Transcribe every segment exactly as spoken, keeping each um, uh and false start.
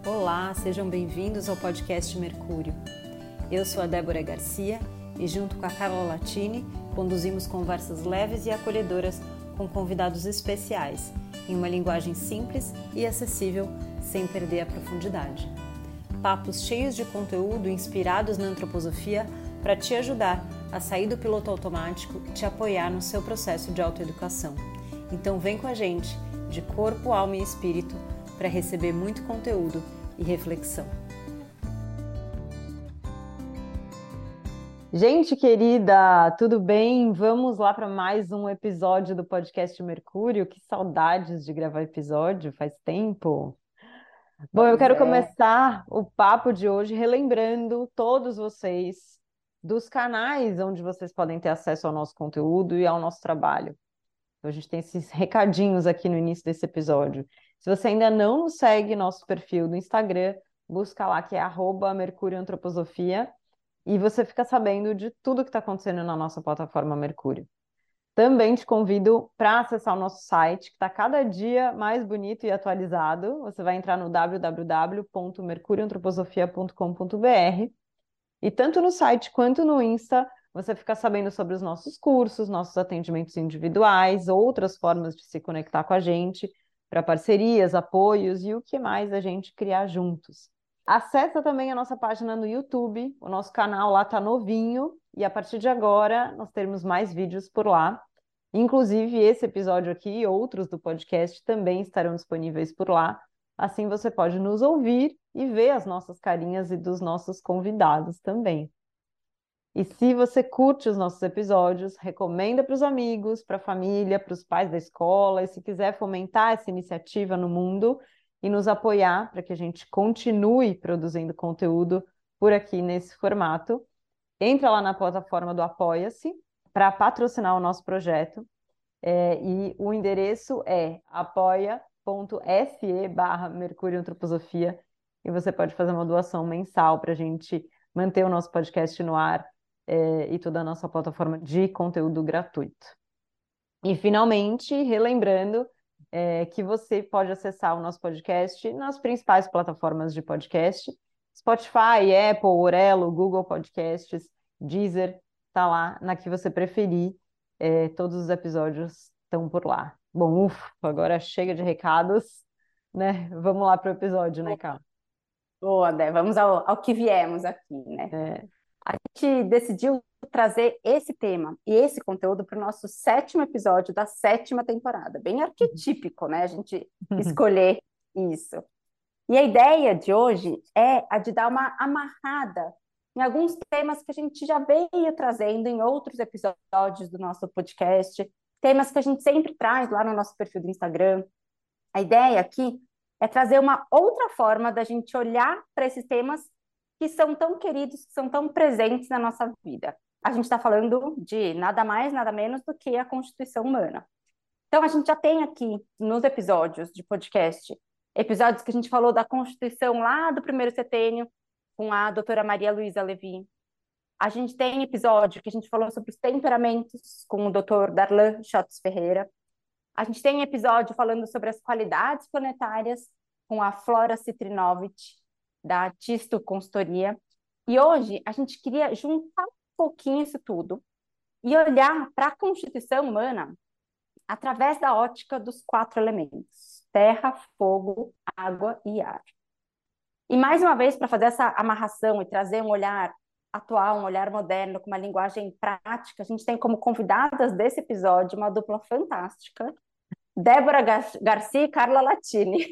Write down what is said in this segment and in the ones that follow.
Olá, sejam bem-vindos ao podcast Mercúrio. Eu sou a Débora Garcia e junto com a Carla Latini conduzimos conversas leves e acolhedoras com convidados especiais, em uma linguagem simples e acessível, sem perder a profundidade. Papos cheios de conteúdo inspirados na antroposofia para te ajudar a sair do piloto automático e te apoiar no seu processo de autoeducação. Então vem com a gente, de corpo, alma e espírito, para receber muito conteúdo e reflexão. Gente querida, tudo bem? Vamos lá para mais um episódio do podcast Mercúrio. Que saudades de gravar episódio, faz tempo. Bom, eu quero é. começar o papo de hoje relembrando todos vocês dos canais onde vocês podem ter acesso ao nosso conteúdo e ao nosso trabalho. Então, a gente tem esses recadinhos aqui no início desse episódio. Se você ainda não nos segue nosso perfil do Instagram, busca lá que é arroba Mercúrio Antroposofia e você fica sabendo de tudo que está acontecendo na nossa plataforma Mercúrio. Também te convido para acessar o nosso site, que está cada dia mais bonito e atualizado. Você vai entrar no w w w ponto mercurio antroposofia ponto com ponto b r e tanto no site quanto no Insta você fica sabendo sobre os nossos cursos, nossos atendimentos individuais, outras formas de se conectar com a gente, para parcerias, apoios e o que mais a gente criar juntos. Acessa também a nossa página no YouTube, o nosso canal lá está novinho e a partir de agora nós teremos mais vídeos por lá. Inclusive esse episódio aqui e outros do podcast também estarão disponíveis por lá. Assim você pode nos ouvir e ver as nossas carinhas e dos nossos convidados também. E se você curte os nossos episódios, recomenda para os amigos, para a família, para os pais da escola, e se quiser fomentar essa iniciativa no mundo e nos apoiar para que a gente continue produzindo conteúdo por aqui nesse formato, entra lá na plataforma do Apoia-se para patrocinar o nosso projeto, é, e o endereço é apoia.se barra Mercúrio Antroposofia, e você pode fazer uma doação mensal para a gente manter o nosso podcast no ar, É, e toda a nossa plataforma de conteúdo gratuito. E, finalmente, relembrando é, que você pode acessar o nosso podcast nas principais plataformas de podcast, Spotify, Apple, Orelo, Google Podcasts, Deezer, tá lá na que você preferir, é, todos os episódios estão por lá. Bom, ufa, agora chega de recados, né? Vamos lá para o episódio, né, Carla? Boa, Dé, vamos ao, ao que viemos aqui, né? É. A gente decidiu trazer esse tema e esse conteúdo para o nosso sétimo episódio da sétima temporada. Bem arquetípico, né? A gente escolher isso. E a ideia de hoje é a de dar uma amarrada em alguns temas que a gente já veio trazendo em outros episódios do nosso podcast, temas que a gente sempre traz lá no nosso perfil do Instagram. A ideia aqui é trazer uma outra forma da gente olhar para esses temas que são tão queridos, que são tão presentes na nossa vida. A gente está falando de nada mais, nada menos do que a Constituição Humana. Então, a gente já tem aqui nos episódios de podcast, episódios que a gente falou da Constituição lá do primeiro setênio, com a doutora Maria Luísa Levi. A gente tem episódio que a gente falou sobre os temperamentos, com o doutor Darlan Schottz Ferreira. A gente tem episódio falando sobre as qualidades planetárias, com a Flora Citrinovich, da Tisto Consultoria. E hoje a gente queria juntar um pouquinho isso tudo e olhar para a Constituição Humana através da ótica dos quatro elementos: terra, fogo, água e ar. E mais uma vez, para fazer essa amarração e trazer um olhar atual, um olhar moderno, com uma linguagem prática, a gente tem como convidadas desse episódio uma dupla fantástica, Débora Gar- Garcia e Carla Latini.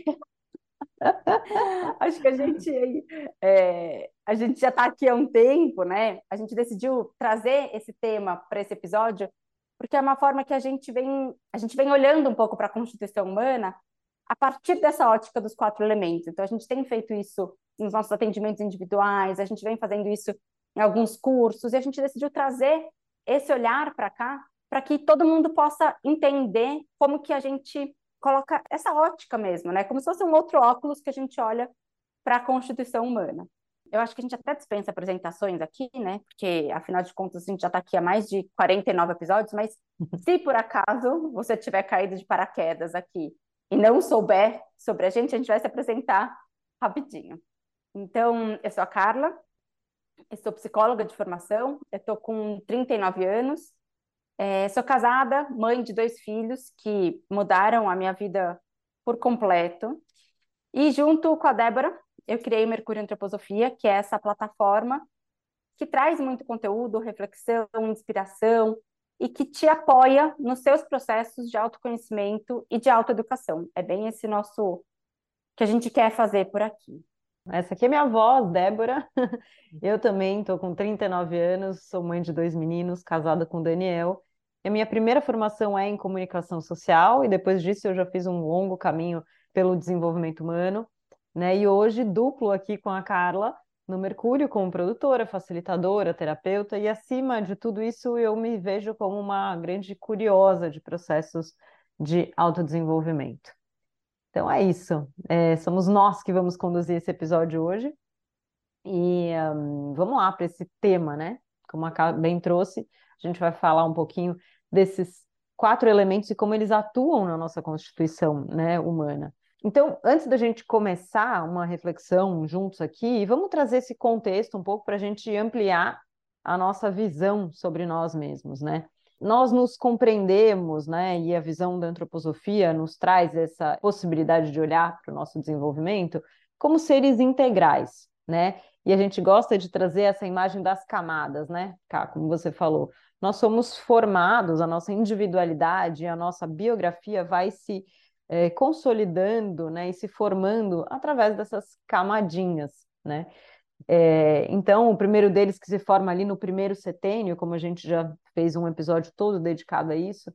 Acho que a gente, é, a gente já está aqui há um tempo, né? A gente decidiu trazer esse tema para esse episódio porque é uma forma que a gente vem, a gente vem olhando um pouco para a Constituição Humana a partir dessa ótica dos quatro elementos. Então, a gente tem feito isso nos nossos atendimentos individuais, a gente vem fazendo isso em alguns cursos, e a gente decidiu trazer esse olhar para cá para que todo mundo possa entender como que a gente coloca essa ótica mesmo, né? Como se fosse um outro óculos que a gente olha para a Constituição Humana. Eu acho que a gente até dispensa apresentações aqui, né? Porque, afinal de contas, a gente já está aqui há mais de quarenta e nove episódios, mas se por acaso você tiver caído de paraquedas aqui e não souber sobre a gente, a gente vai se apresentar rapidinho. Então, eu sou a Carla, eu sou psicóloga de formação, eu tô com trinta e nove anos, é, sou casada, mãe de dois filhos que mudaram a minha vida por completo. E junto com a Débora, eu criei o Mercúrio Antroposofia, que é essa plataforma que traz muito conteúdo, reflexão, inspiração e que te apoia nos seus processos de autoconhecimento e de autoeducação. É bem esse nosso que a gente quer fazer por aqui. Essa aqui é minha voz, Débora. Eu também estou com trinta e nove anos, sou mãe de dois meninos, casada com o Daniel. E a minha primeira formação é em comunicação social, e depois disso eu já fiz um longo caminho pelo desenvolvimento humano, né? E hoje duplo aqui com a Carla no Mercúrio como produtora, facilitadora, terapeuta, e acima de tudo isso eu me vejo como uma grande curiosa de processos de autodesenvolvimento. Então é isso. É, somos nós que vamos conduzir esse episódio hoje. E um, vamos lá para esse tema, né? Como a Ká bem trouxe, a gente vai falar um pouquinho desses quatro elementos e como eles atuam na nossa constituição, né, humana. Então, antes da gente começar uma reflexão juntos aqui, vamos trazer esse contexto um pouco para a gente ampliar a nossa visão sobre nós mesmos, né? Nós nos compreendemos, né? E a visão da antroposofia nos traz essa possibilidade de olhar para o nosso desenvolvimento como seres integrais, né? E a gente gosta de trazer essa imagem das camadas, né, Cá, como você falou. Nós somos formados, a nossa individualidade, a nossa biografia vai se é, consolidando, né, e se formando através dessas camadinhas, né? É, então, o primeiro deles que se forma ali no primeiro setênio, como a gente já fez um episódio todo dedicado a isso,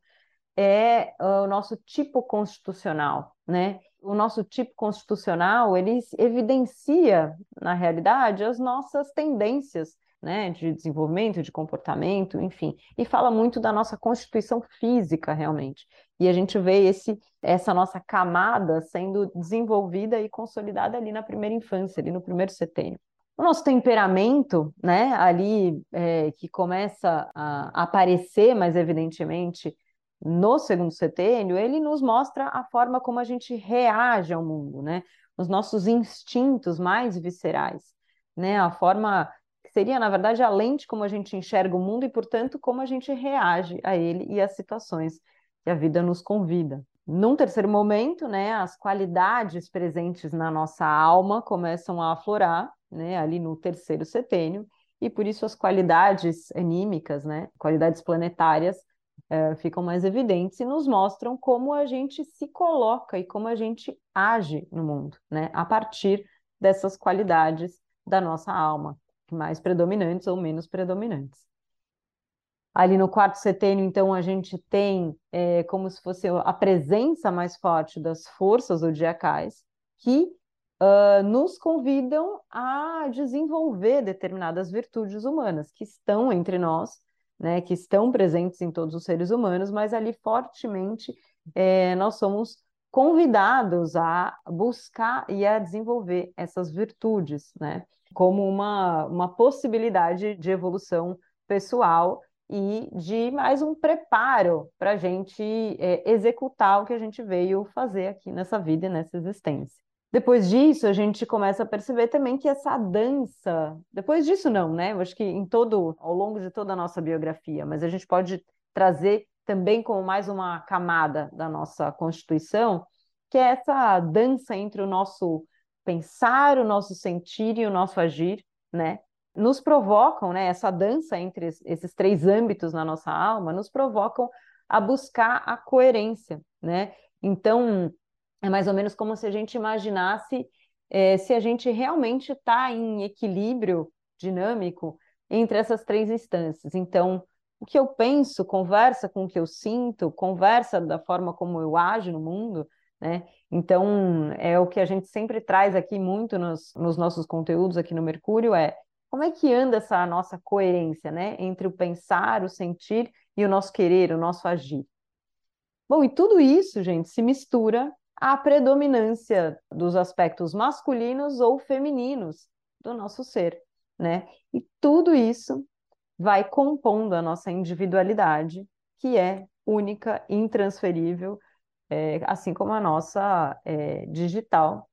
é uh, o nosso tipo constitucional, né? O nosso tipo constitucional, ele evidencia, na realidade, as nossas tendências, né, de desenvolvimento, de comportamento, enfim, e fala muito da nossa constituição física, realmente. E a gente vê esse, essa nossa camada sendo desenvolvida e consolidada ali na primeira infância, ali no primeiro setênio. O nosso temperamento, né, ali é, que começa a aparecer mais evidentemente no segundo setênio, ele nos mostra a forma como a gente reage ao mundo, né? Os nossos instintos mais viscerais, né? A forma que seria, na verdade, a lente como a gente enxerga o mundo e, portanto, como a gente reage a ele e às situações que a vida nos convida. Num terceiro momento, né, as qualidades presentes na nossa alma começam a aflorar, né, ali no terceiro setênio, e por isso as qualidades anímicas, né, qualidades planetárias, é, ficam mais evidentes e nos mostram como a gente se coloca e como a gente age no mundo, né? A partir dessas qualidades da nossa alma, mais predominantes ou menos predominantes. Ali no quarto setênio, então, a gente tem é, como se fosse a presença mais forte das forças zodiacais que uh, nos convidam a desenvolver determinadas virtudes humanas que estão entre nós, né, que estão presentes em todos os seres humanos, mas ali fortemente é, nós somos convidados a buscar e a desenvolver essas virtudes, né, como uma, uma possibilidade de evolução pessoal e de mais um preparo para a gente é, executar o que a gente veio fazer aqui nessa vida e nessa existência. Depois disso, a gente começa a perceber também que essa dança, depois disso não, né? Eu acho que em todo, ao longo de toda a nossa biografia, mas a gente pode trazer também como mais uma camada da nossa constituição, que é essa dança entre o nosso pensar, o nosso sentir e o nosso agir, né? Nos provocam, né? Essa dança entre esses três âmbitos na nossa alma, nos provocam a buscar a coerência, né? Então, é mais ou menos como se a gente imaginasse é, se a gente realmente está em equilíbrio dinâmico entre essas três instâncias. Então, o que eu penso conversa com o que eu sinto, conversa da forma como eu ajo no mundo, né? Então, é o que a gente sempre traz aqui muito nos, nos nossos conteúdos aqui no Mercúrio, é como é que anda essa nossa coerência, né? Entre o pensar, o sentir e o nosso querer, o nosso agir. Bom, e tudo isso, gente, se mistura à predominância dos aspectos masculinos ou femininos do nosso ser, né? E tudo isso vai compondo a nossa individualidade, que é única, intransferível, é, assim como a nossa é, digital, né?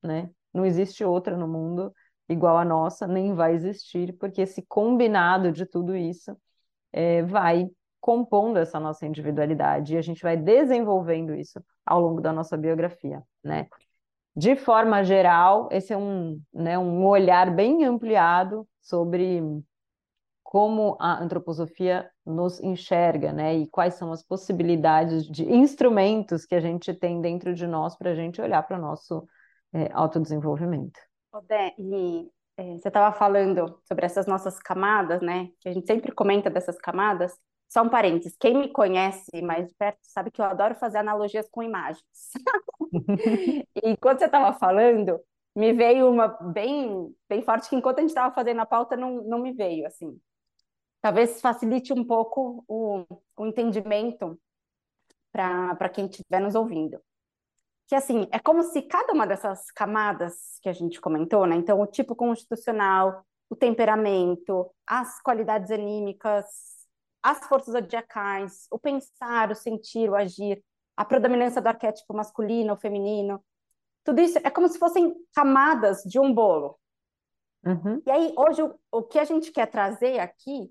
não existe outra no mundo igual a nossa, nem vai existir, porque esse combinado de tudo isso é, vai compondo essa nossa individualidade e a gente vai desenvolvendo isso ao longo da nossa biografia, né? De forma geral, esse é um, né, um olhar bem ampliado sobre como a antroposofia nos enxerga, né? E quais são as possibilidades de instrumentos que a gente tem dentro de nós para a gente olhar para o nosso é, autodesenvolvimento. Odé, e é, você estava falando sobre essas nossas camadas, né? Que a gente sempre comenta dessas camadas. Só um parênteses, quem me conhece mais de perto sabe que eu adoro fazer analogias com imagens. E enquanto você estava falando, me veio uma bem, bem forte que enquanto a gente estava fazendo a pauta não, não me veio, assim. Talvez facilite um pouco o, o entendimento para para quem estiver nos ouvindo. Que assim, é como se cada uma dessas camadas que a gente comentou, né? Então, o tipo constitucional, o temperamento, as qualidades anímicas, as forças zodiacais, o pensar, o sentir, o agir, a predominância do arquétipo masculino ou feminino, tudo isso é como se fossem camadas de um bolo. Uhum. E aí, hoje, o, o que a gente quer trazer aqui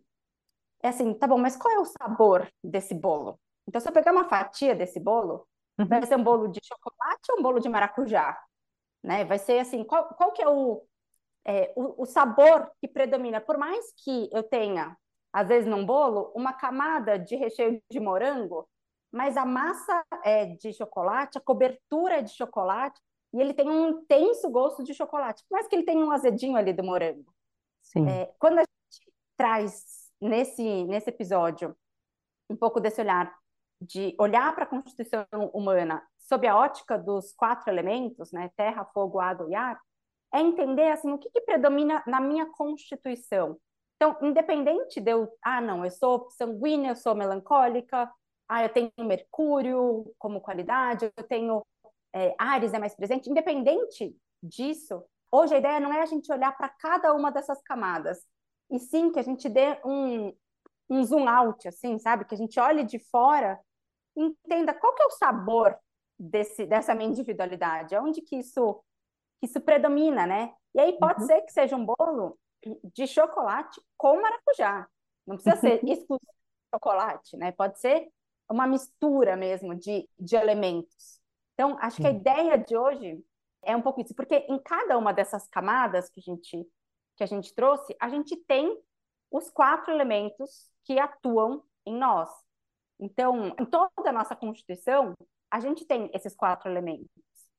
é assim, tá bom, mas qual é o sabor desse bolo? Então, se eu pegar uma fatia desse bolo, vai Uhum. ser um bolo de chocolate ou um bolo de maracujá? Né? Vai ser assim, qual, qual que é o, é, o, o sabor que predomina? Por mais que eu tenha, às vezes num bolo, uma camada de recheio de morango, mas a massa é de chocolate, a cobertura é de chocolate, e ele tem um intenso gosto de chocolate, por mais que ele tenha um azedinho ali do morango. Sim. É, quando a gente traz nesse, nesse episódio um pouco desse olhar de olhar para a constituição humana sob a ótica dos quatro elementos, né, terra, fogo, água e ar, é entender assim o que, que predomina na minha constituição. Então, independente de eu, ah, não, eu sou sanguínea, eu sou melancólica, ah, eu tenho Mercúrio como qualidade, eu tenho é, Áries é mais presente, independente disso, hoje a ideia não é a gente olhar para cada uma dessas camadas, e sim que a gente dê um, um zoom out, assim, sabe? Que a gente olhe de fora e entenda qual que é o sabor desse, dessa minha individualidade, onde que isso, que isso predomina, né? E aí pode Uhum. ser que seja um bolo de chocolate com maracujá. Não precisa ser exclusivo de chocolate, né? Pode ser uma mistura mesmo de, de elementos. Então, acho que a Sim. ideia de hoje é um pouco isso, porque em cada uma dessas camadas que a gente, que a gente trouxe, a gente tem os quatro elementos que atuam em nós. Então, em toda a nossa Constituição, a gente tem esses quatro elementos.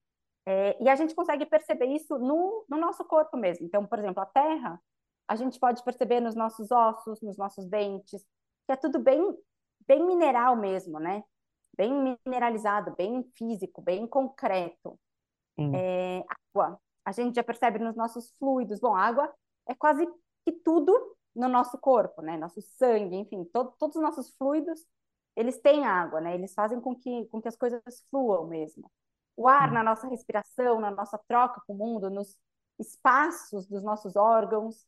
É, e a gente consegue perceber isso no, no nosso corpo mesmo. Então, por exemplo, a terra, a gente pode perceber nos nossos ossos, nos nossos dentes, que é tudo bem, bem mineral mesmo, né? Bem mineralizado, bem físico, bem concreto. Sim. É, água, a gente já percebe nos nossos fluidos. Bom, água é quase que tudo no nosso corpo, né? Nosso sangue, enfim, to todos os nossos fluidos, eles têm água, né? Eles fazem com que, com que as coisas fluam mesmo. O ar na Sim. nossa respiração, na nossa troca com o mundo, nos espaços dos nossos órgãos.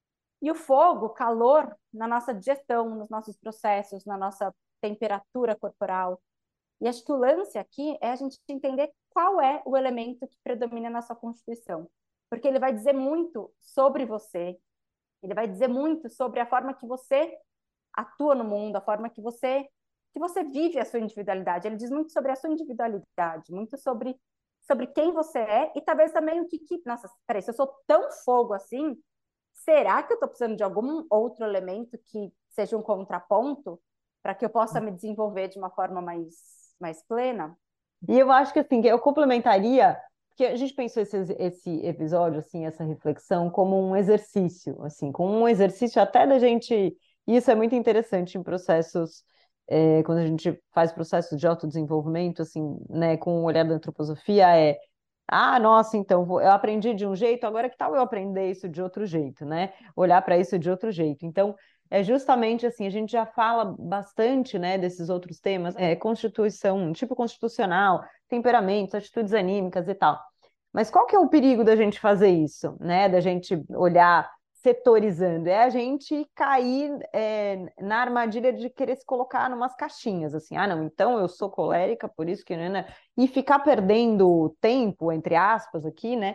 E o fogo, o calor, na nossa digestão, nos nossos processos, na nossa temperatura corporal. E acho que o lance aqui é a gente entender qual é o elemento que predomina na sua constituição. Porque ele vai dizer muito sobre você, ele vai dizer muito sobre a forma que você atua no mundo, a forma que você que você vive a sua individualidade. Ele diz muito sobre a sua individualidade, muito sobre sobre quem você é e talvez também o que, que nossa, peraí, se eu sou tão fogo assim, será que eu estou precisando de algum outro elemento que seja um contraponto para que eu possa me desenvolver de uma forma mais mais plena? E eu acho que assim, que eu complementaria, porque a gente pensou esse, esse episódio, assim, essa reflexão, como um exercício, assim, como um exercício até da gente. E isso é muito interessante em processos, é, quando a gente faz processos de autodesenvolvimento, assim, né, com o olhar da antroposofia, é. Ah, nossa, então vou- eu aprendi de um jeito, agora que tal eu aprender isso de outro jeito, né? Olhar para isso de outro jeito. Então, é justamente assim, a gente já fala bastante, né, desses outros temas, é, constituição, tipo constitucional, temperamentos, atitudes anímicas e tal. Mas qual que é o perigo da gente fazer isso, né? Da gente olhar setorizando? É a gente cair, é, na armadilha de querer se colocar numas caixinhas, assim, ah, não, então eu sou colérica, por isso que, né, né, e ficar perdendo tempo, entre aspas, aqui, né?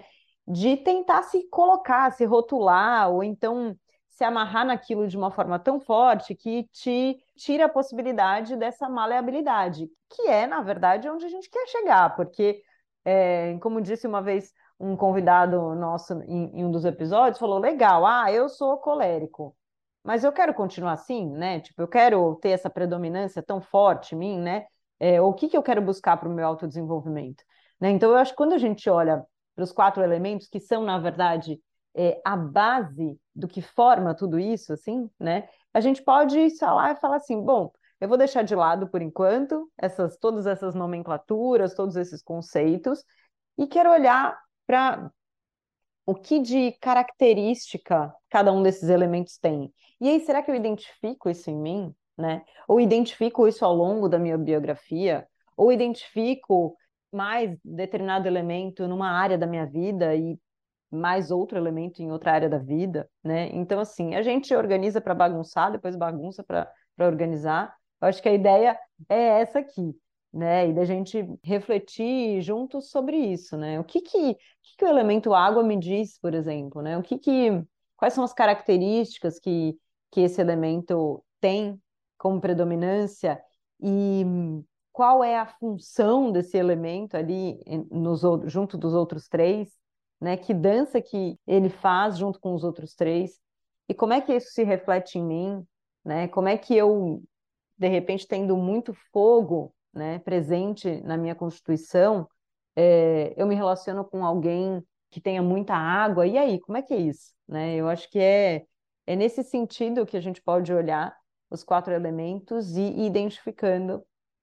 de tentar se colocar, se rotular, ou então se amarrar naquilo de uma forma tão forte que te tira a possibilidade dessa maleabilidade, que é, na verdade, onde a gente quer chegar, porque, é, como disse uma vez um convidado nosso em, em um dos episódios, falou, legal, ah, eu sou colérico, mas eu quero continuar assim, né? Tipo, eu quero ter essa predominância tão forte em mim, né? É, o que que eu quero buscar para o meu autodesenvolvimento, né? Então, eu acho que quando a gente olha para os quatro elementos, que são, na verdade, é, a base do que forma tudo isso, assim, né? A gente pode ir lá e falar assim, bom, eu vou deixar de lado por enquanto essas, todas essas nomenclaturas, todos esses conceitos, e quero olhar para o que de característica cada um desses elementos tem. E aí, será que eu identifico isso em mim, né? Ou identifico isso ao longo da minha biografia? Ou identifico mais determinado elemento numa área da minha vida e mais outro elemento em outra área da vida, né? Então, assim, a gente organiza para bagunçar, depois bagunça para para organizar. Eu acho que a ideia é essa aqui, né? E da gente refletir juntos sobre isso, né? O que que, o que que o elemento água me diz, por exemplo, né? O que que, quais são as características que, que esse elemento tem como predominância e qual é a função desse elemento ali nos, junto dos outros três, né? Que dança que ele faz junto com os outros três e como é que isso se reflete em mim, né? Como é que eu, de repente, tendo muito fogo, né, presente na minha constituição, é, eu me relaciono com alguém que tenha muita água, e aí, como é que é isso, né? Eu acho que é, é nesse sentido que a gente pode olhar os quatro elementos e ir identificando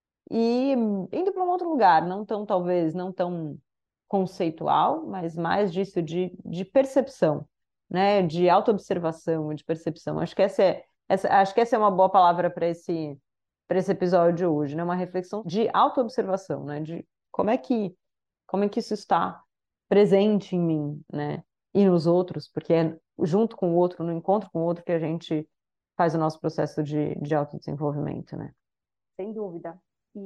e indo para um outro lugar, não tão, talvez, não tão conceitual, mas mais disso de, de percepção, né? De autoobservação, de percepção. Acho que essa é, essa, acho que essa é uma boa palavra para esse, para esse episódio de hoje, né? Uma reflexão de autoobservação, né? De como é que, como é que isso está presente em mim, né? E nos outros, porque é junto com o outro, no encontro com o outro, que a gente faz o nosso processo de, de autodesenvolvimento, né? Sem dúvida.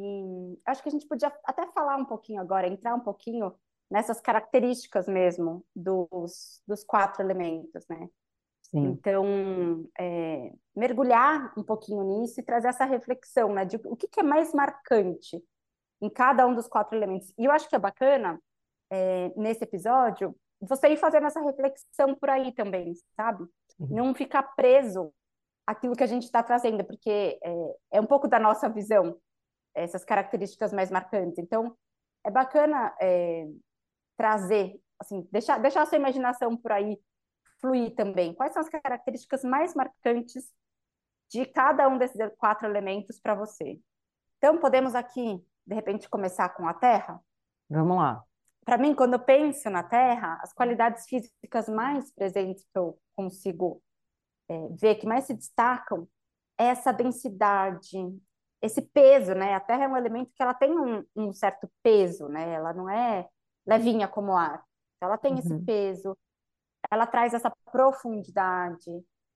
E acho que a gente podia até falar um pouquinho agora, entrar um pouquinho nessas características mesmo dos, dos quatro elementos, né? Sim. Então, é, mergulhar um pouquinho nisso e trazer essa reflexão, né? De o que, que é mais marcante em cada um dos quatro elementos. E eu acho que é bacana, é, nesse episódio, você ir fazendo essa reflexão por aí também, sabe? Sim. Não ficar preso àquilo que a gente está trazendo, porque é, é um pouco da nossa visão, essas características mais marcantes. Então, é bacana é, trazer, assim, deixar, deixar a sua imaginação por aí fluir também. Quais são as características mais marcantes de cada um desses quatro elementos para você? Então, podemos aqui, de repente, começar com a Terra. Vamos lá. Para mim, quando eu penso na Terra, as qualidades físicas mais presentes que eu consigo é, ver, que mais se destacam, é essa densidade, esse peso, né? A Terra é um elemento que ela tem um, um certo peso, né? Ela não é levinha como o ar. Então, ela tem esse Uhum. peso, ela traz essa profundidade,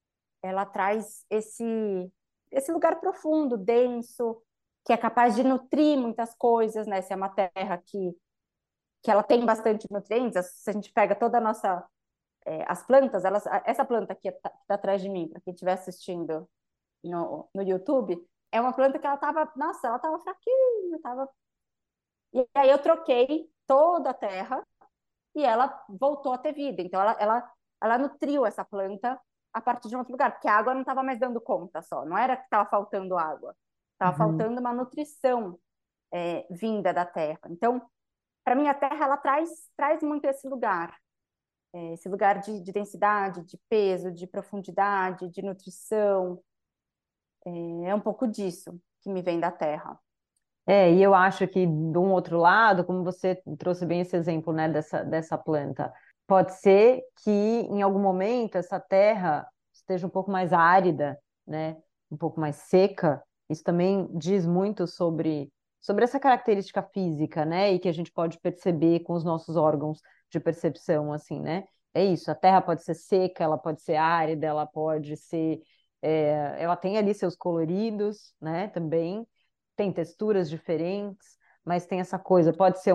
ela traz esse, esse lugar profundo, denso, que é capaz de nutrir muitas coisas, né? Se é uma terra que, que ela tem bastante nutrientes, se a gente pega toda a nossa... É, as plantas, elas, essa planta aqui que está atrás de mim, para quem estiver assistindo no, no YouTube, é uma planta que ela estava, nossa, ela estava fraquinha, tava... E aí eu troquei toda a terra e ela voltou a ter vida. Então, ela, ela, ela nutriu essa planta a partir de um outro lugar, porque a água não estava mais dando conta só, não era que estava faltando água, estava Uhum. faltando uma nutrição é, vinda da terra. Então, para mim, a terra ela traz, traz muito esse lugar, é, esse lugar de, de densidade, de peso, de profundidade, de nutrição. É, é um pouco disso que me vem da terra. É, e eu acho que de um outro lado, como você trouxe bem esse exemplo, né, dessa, dessa planta, pode ser que em algum momento essa terra esteja um pouco mais árida, né, um pouco mais seca. Isso também diz muito sobre, sobre essa característica física, né, e que a gente pode perceber com os nossos órgãos de percepção, assim, né? É isso, a terra pode ser seca, ela pode ser árida, ela pode ser, é, ela tem ali seus coloridos, né, também tem texturas diferentes, mas tem essa coisa, pode ser uma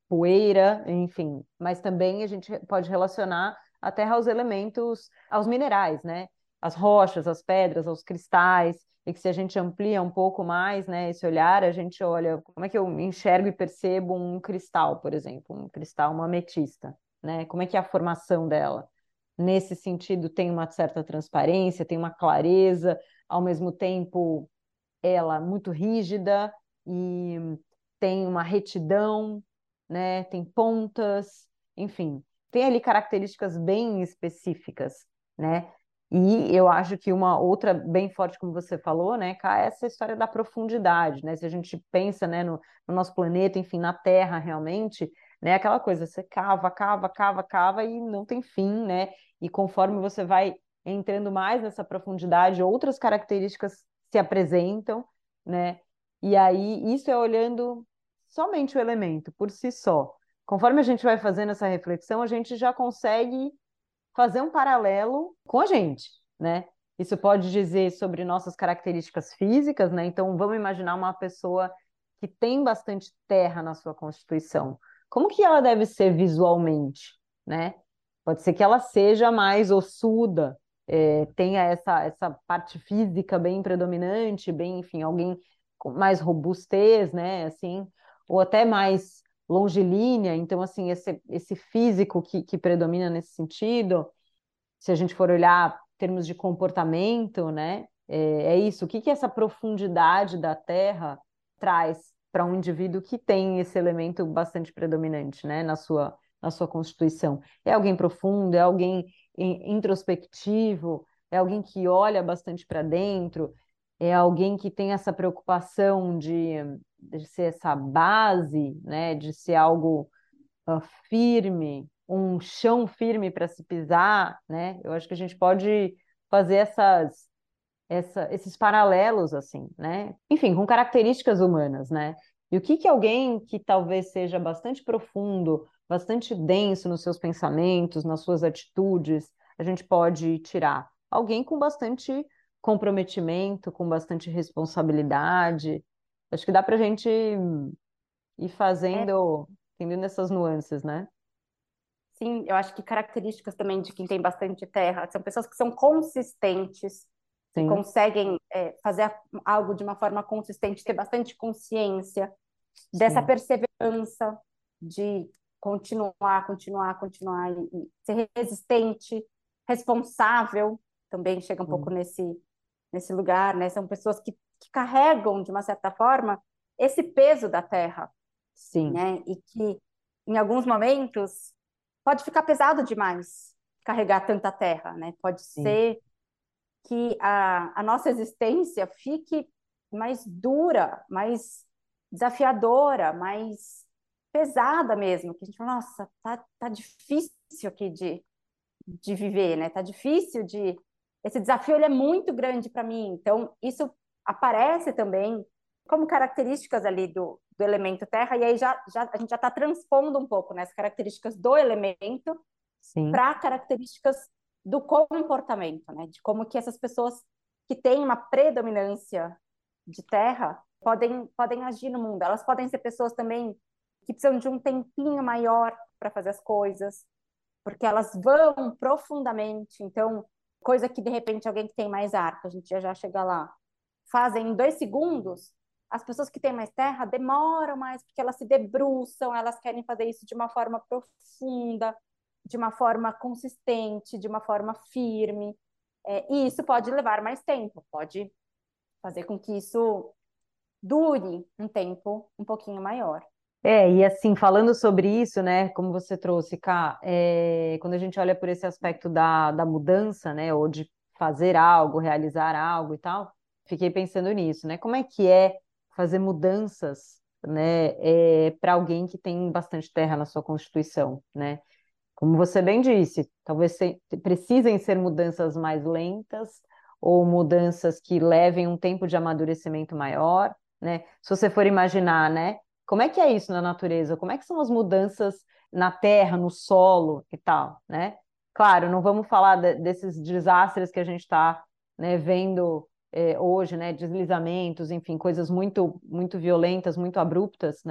poeira, enfim. Mas também a gente pode relacionar a terra aos elementos, aos minerais, né? As rochas, as pedras, aos cristais, e que se a gente amplia um pouco mais, né, esse olhar, a gente olha como é que eu enxergo e percebo um cristal, por exemplo, um cristal, uma ametista, né? Como é que é a formação dela? Nesse sentido, tem uma certa transparência, tem uma clareza, ao mesmo tempo ela muito rígida e tem uma retidão, né? Tem pontas, enfim, tem ali características bem específicas, né? E eu acho que uma outra bem forte, como você falou, né, Cá, é essa história da profundidade, né? Se a gente pensa, né, no, no nosso planeta, enfim, na Terra realmente, né, aquela coisa, você cava, cava, cava, cava e não tem fim, né? E conforme você vai entrando mais nessa profundidade, outras características se apresentam, né? E aí isso é olhando somente o elemento por si só. Conforme a gente vai fazendo essa reflexão, a gente já consegue fazer um paralelo com a gente, né? Isso pode dizer sobre nossas características físicas, né? Então, vamos imaginar uma pessoa que tem bastante terra na sua constituição. Como que ela deve ser visualmente, né? Pode ser que ela seja mais ossuda, é, tenha essa, essa parte física bem predominante, bem, enfim, alguém com mais robustez, né? Assim, ou até mais longilínea, então, assim, esse, esse físico que, que predomina nesse sentido, se a gente for olhar em termos de comportamento, né, é, é isso, o que que essa profundidade da Terra traz para um indivíduo que tem esse elemento bastante predominante, né, na sua, na sua constituição? É alguém profundo, é alguém introspectivo, é alguém que olha bastante para dentro, é alguém que tem essa preocupação de, de ser essa base, né, de ser algo uh, firme, um chão firme para se pisar, né? Eu acho que a gente pode fazer essas, essa, esses paralelos assim, né? Enfim, com características humanas, né? E o que que alguém que talvez seja bastante profundo, bastante denso nos seus pensamentos, nas suas atitudes, a gente pode tirar? Alguém com bastante comprometimento, com bastante responsabilidade. Acho que dá para a gente ir É, fazendo, entendendo essas nuances, né? sim, eu acho que características também de quem tem bastante terra são pessoas que são consistentes, que Sim, conseguem é, fazer algo de uma forma consistente, ter bastante consciência dessa sim, perseverança de continuar, continuar, continuar e, e ser resistente, responsável, também chega um pouco sim, nesse, nesse lugar, né? São pessoas que, que carregam, de uma certa forma, esse peso da terra, sim, né? E que, em alguns momentos, pode ficar pesado demais carregar tanta terra, né? Pode sim, ser que a, a nossa existência fique mais dura, mais desafiadora, mais pesada mesmo, que a gente fala, nossa, tá, tá difícil aqui de, de viver, né? Tá difícil de... Esse desafio, ele é muito grande para mim, então isso aparece também como características ali do, do elemento terra, e aí já, já, a gente já está transpondo um pouco, né, as características do elemento sim, para características do comportamento, né? De como que essas pessoas que têm uma predominância de terra podem, podem agir no mundo. Elas podem ser pessoas também que precisam de um tempinho maior para fazer as coisas, porque elas vão profundamente. Então, coisa que de repente alguém que tem mais arco, a gente já já chega lá, fazem em dois segundos. As pessoas que têm mais terra demoram mais porque elas se debruçam, elas querem fazer isso de uma forma profunda, de uma forma consistente, de uma forma firme. É, e isso pode levar mais tempo, pode fazer com que isso dure um tempo um pouquinho maior. é, e assim, falando sobre isso, né, como você trouxe, Cá, é, quando a gente olha por esse aspecto da, da mudança, né, ou de fazer algo, realizar algo e tal, fiquei pensando nisso, né, como é que é fazer mudanças, né, é, para alguém que tem bastante terra na sua constituição, né? Como você bem disse, talvez se- precisem ser mudanças mais lentas ou mudanças que levem um tempo de amadurecimento maior, né? Se você for imaginar, né? Como é que é isso na natureza? Como é que são as mudanças na terra, no solo e tal, né? Claro, não vamos falar de- desses desastres que a gente está, né, vendo é, hoje, né? Deslizamentos, enfim, coisas muito, muito violentas, muito abruptas, né?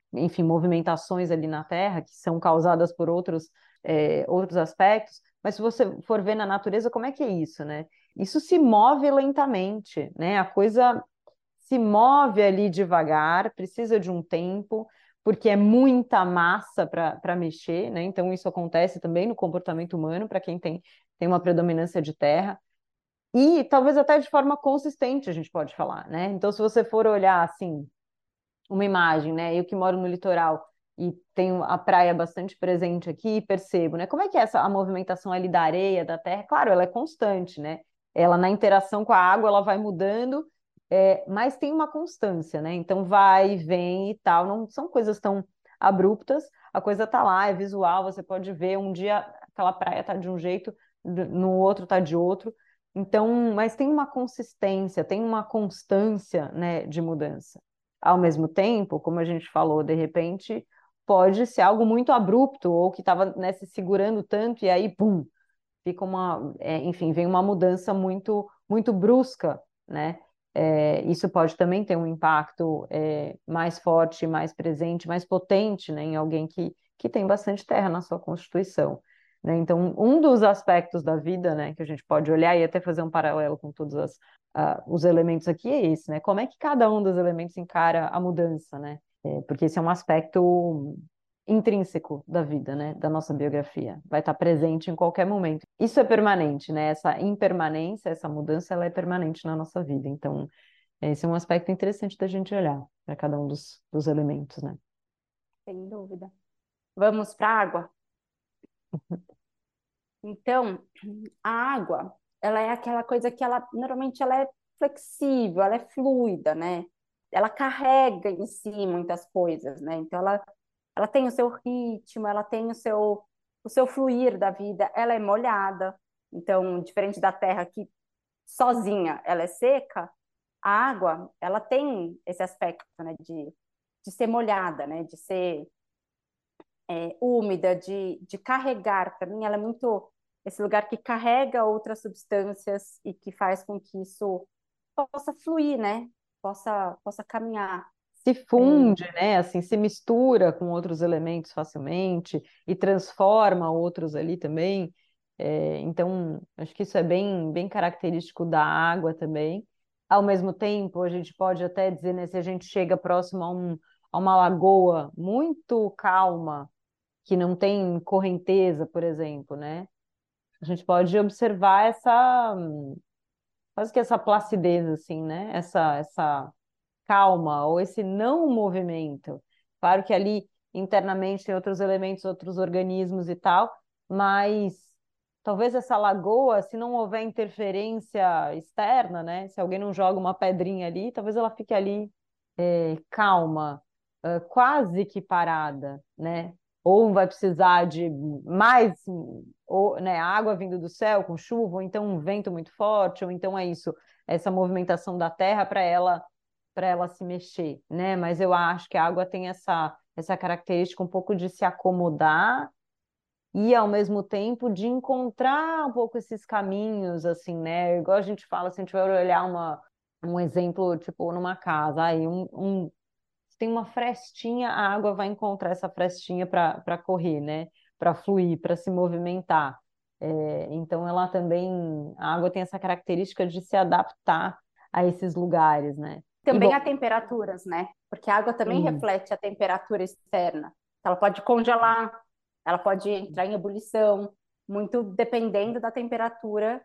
enfim, movimentações ali na Terra que são causadas por outros, é, outros aspectos, mas se você for ver na natureza, como é que é isso, né? Isso se move lentamente, né? A coisa se move ali devagar, precisa de um tempo, porque é muita massa para mexer, né? Então isso acontece também no comportamento humano, para quem tem, tem uma predominância de terra. E talvez até de forma consistente a gente pode falar, né? Então, se você for olhar assim, uma imagem, né? Eu que moro no litoral e tenho a praia bastante presente aqui, percebo, né? Como é que é essa a movimentação ali da areia, da terra? Claro, ela é constante, né? Ela na interação com a água, ela vai mudando, é, mas tem uma constância, né? Então vai, vem e tal, não são coisas tão abruptas, a coisa tá lá, é visual, você pode ver um dia aquela praia tá de um jeito, no outro tá de outro. Então, mas tem uma consistência, tem uma constância, né, de mudança. Ao mesmo tempo, como a gente falou, de repente pode ser algo muito abrupto ou que estava, né, se segurando tanto e aí, pum, fica uma, é, enfim, vem uma mudança muito, muito brusca, né? É, isso pode também ter um impacto é, mais forte, mais presente, mais potente, né, em alguém que, que tem bastante terra na sua constituição. Né? Então, um dos aspectos da vida, né, que a gente pode olhar e até fazer um paralelo com todos as, uh, os elementos aqui é esse, né? Como é que cada um dos elementos encara a mudança, né? É, porque esse é um aspecto intrínseco da vida, né, da nossa biografia. Vai estar presente em qualquer momento. Isso é permanente, né? Essa impermanência, essa mudança, ela é permanente na nossa vida. Então, esse é um aspecto interessante da gente olhar para cada um dos, dos elementos, né? Sem dúvida. Vamos para a água? Então, a água, ela é aquela coisa que ela normalmente ela é flexível, ela é fluida, né? Ela carrega em si muitas coisas, né? Então ela ela tem o seu ritmo, ela tem o seu o seu fluir da vida, ela é molhada. Então, diferente da terra que sozinha ela é seca, a água, ela tem esse aspecto, né, de, de ser molhada, né, de ser é, úmida, de, de carregar. Para mim, ela é muito esse lugar que carrega outras substâncias e que faz com que isso possa fluir, né? Possa, possa caminhar. Se É, funde, né? Assim, se mistura com outros elementos facilmente e transforma outros ali também. É, então, acho que isso é bem, bem característico da água também. Ao mesmo tempo, a gente pode até dizer, né, se a gente chega próximo a, um, a uma lagoa muito calma, que não tem correnteza, por exemplo, né? A gente pode observar essa, quase que essa placidez, assim, né? Essa, essa calma ou esse não movimento. Claro que ali internamente tem outros elementos, outros organismos e tal, mas talvez essa lagoa, se não houver interferência externa, né? Se alguém não joga uma pedrinha ali, talvez ela fique ali é, calma, é, quase que parada, né? Ou vai precisar de mais, ou, né, água vindo do céu com chuva, ou então um vento muito forte, ou então é isso, essa movimentação da terra para ela para ela se mexer, né? Mas eu acho que a água tem essa essa característica um pouco de se acomodar e ao mesmo tempo de encontrar um pouco esses caminhos, assim, né? Igual a gente fala, se a gente vai olhar uma, um exemplo, tipo, numa casa, aí um, um tem uma frestinha, a água vai encontrar essa frestinha para para correr, né? Para fluir, para se movimentar. É, então, ela também, a água tem essa característica de se adaptar a esses lugares, né? E também bom, há temperaturas, né? Porque a água também sim, reflete a temperatura externa. Ela pode congelar, ela pode entrar em ebulição, muito dependendo da temperatura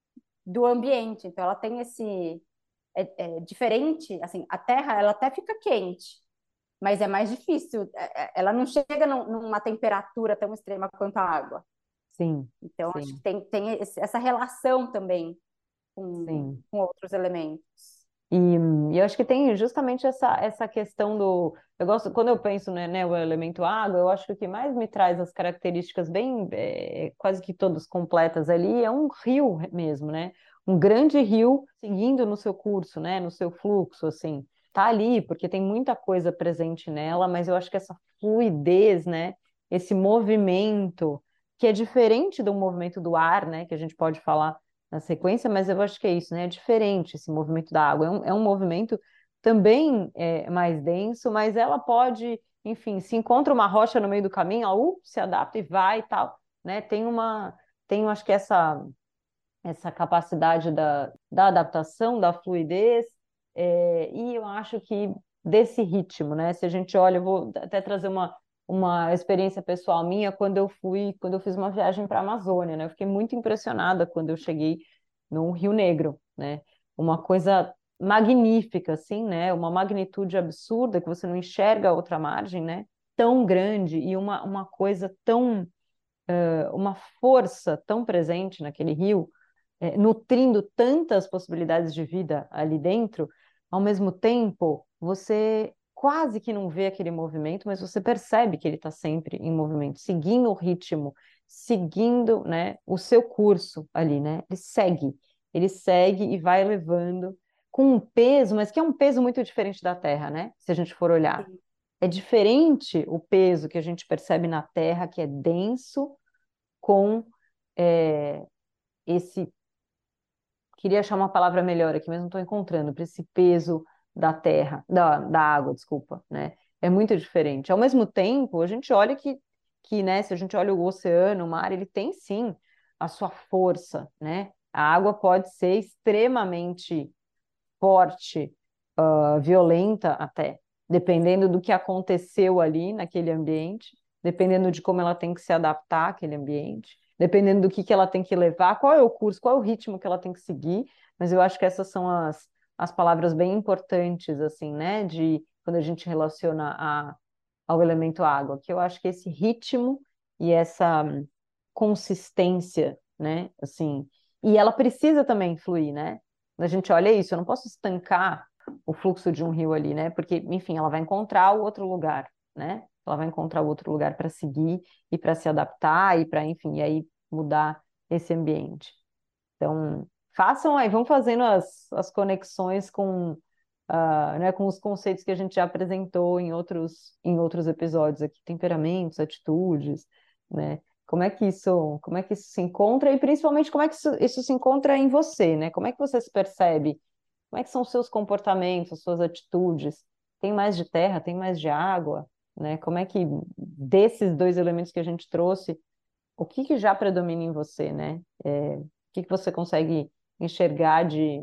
do ambiente. Então, ela tem esse é, é diferente, assim, a Terra ela até fica quente, mas é mais difícil. é, é, Ela não chega num- numa temperatura tão extrema quanto a água. sim, Então, acho que sim, tem, tem esse- essa relação também com, sim. com outros elementos. E, e eu acho que tem justamente essa, essa questão do. Eu gosto, quando eu penso, né, né, o elemento água, eu acho que o que mais me traz as características bem, é, quase que todas completas ali, é um rio mesmo, né? Um grande rio seguindo no seu curso, né, no seu fluxo, assim. Tá ali, porque tem muita coisa presente nela, mas eu acho que essa fluidez, né, esse movimento, que é diferente do movimento do ar, né, que a gente pode falar na sequência, mas eu acho que é isso, né? É diferente esse movimento da água. É um, é um movimento também é, mais denso, mas ela pode enfim, se encontra uma rocha no meio do caminho, ela uh, se adapta e vai e tal, né? Tem uma, tem, acho que essa, essa capacidade da, da adaptação, da fluidez, é, e eu acho que desse ritmo, né? Se a gente olha, eu vou até trazer uma, uma experiência pessoal minha quando eu fui, quando eu fiz uma viagem para a Amazônia, né? Eu fiquei muito impressionada quando eu cheguei no Rio Negro, né? Uma coisa magnífica, assim, né? Uma magnitude absurda que você não enxerga a outra margem, né? Tão grande e uma, uma coisa tão, uh, uma força tão presente naquele rio, eh, nutrindo tantas possibilidades de vida ali dentro, ao mesmo tempo, você quase que não vê aquele movimento, mas você percebe que ele está sempre em movimento, seguindo o ritmo, seguindo, né, o seu curso ali, né? Ele segue, ele segue e vai levando com um peso, mas que é um peso muito diferente da Terra, né? Se a gente for olhar. É diferente o peso que a gente percebe na Terra, que é denso, com é, esse. Queria achar uma palavra melhor aqui, mas não estou encontrando, para esse peso da terra, da, da água, desculpa, né? É muito diferente. Ao mesmo tempo, a gente olha que, que, né, se a gente olha o oceano, o mar, ele tem sim a sua força, né? A água pode ser extremamente forte, uh, violenta até, dependendo do que aconteceu ali naquele ambiente, dependendo de como ela tem que se adaptar àquele ambiente, dependendo do que, que ela tem que levar, qual é o curso, qual é o ritmo que ela tem que seguir, mas eu acho que essas são as, as palavras bem importantes, assim, né, de quando a gente relaciona a, ao elemento água, que eu acho que esse ritmo e essa consistência, né, assim, e ela precisa também fluir, né? Quando a gente olha isso, eu não posso estancar o fluxo de um rio ali, né? Porque, enfim, ela vai encontrar o outro lugar, né? Ela vai encontrar o outro lugar para seguir e para se adaptar e para, enfim, e aí mudar esse ambiente. Então, façam aí, vão fazendo as, as conexões com, uh, né, com os conceitos que a gente já apresentou em outros, em outros episódios aqui, temperamentos, atitudes, né? Como é que isso, como é que isso se encontra e principalmente como é que isso, isso se encontra em você, né? Como é que você se percebe? Como é que são os seus comportamentos, as suas atitudes? Tem mais de terra, tem mais de água, né? Como é que desses dois elementos que a gente trouxe, o que que já predomina em você, né? É, o que que você consegue enxergar de,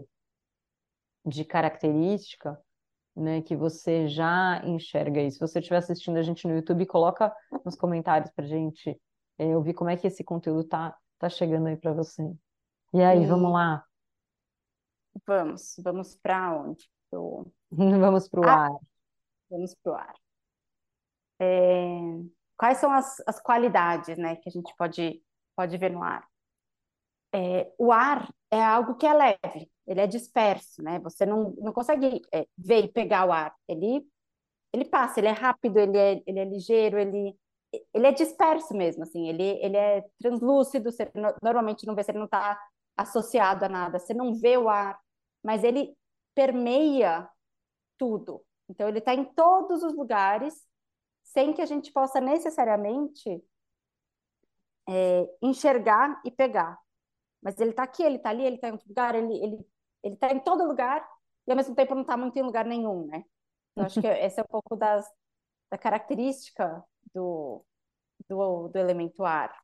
de característica, né? Que você já enxerga isso. Se você estiver assistindo a gente no YouTube, coloca nos comentários para a gente é, ouvir como é que esse conteúdo tá, tá chegando aí para você. E aí, vamos E lá? vamos, vamos para onde? Pro... Vamos para o Ah, ar. vamos para o ar. É, quais são as, as qualidades, né, que a gente pode, pode ver no ar? É, o ar é algo que é leve, ele é disperso, né? Você não, não consegue é, ver e pegar o ar. Ele, ele passa, ele é rápido, ele é, ele é ligeiro, ele, ele é disperso mesmo, assim. Ele, ele é translúcido, você no- normalmente não vê, você não está associado a nada, você não vê o ar, mas ele permeia tudo. Então, ele está em todos os lugares, sem que a gente possa necessariamente é, enxergar e pegar. Mas ele está aqui, ele está ali, ele está em outro lugar, ele ele ele está em todo lugar e ao mesmo tempo não está muito em lugar nenhum, né? Então acho que esse é um pouco das, da característica do, do, do elemento ar.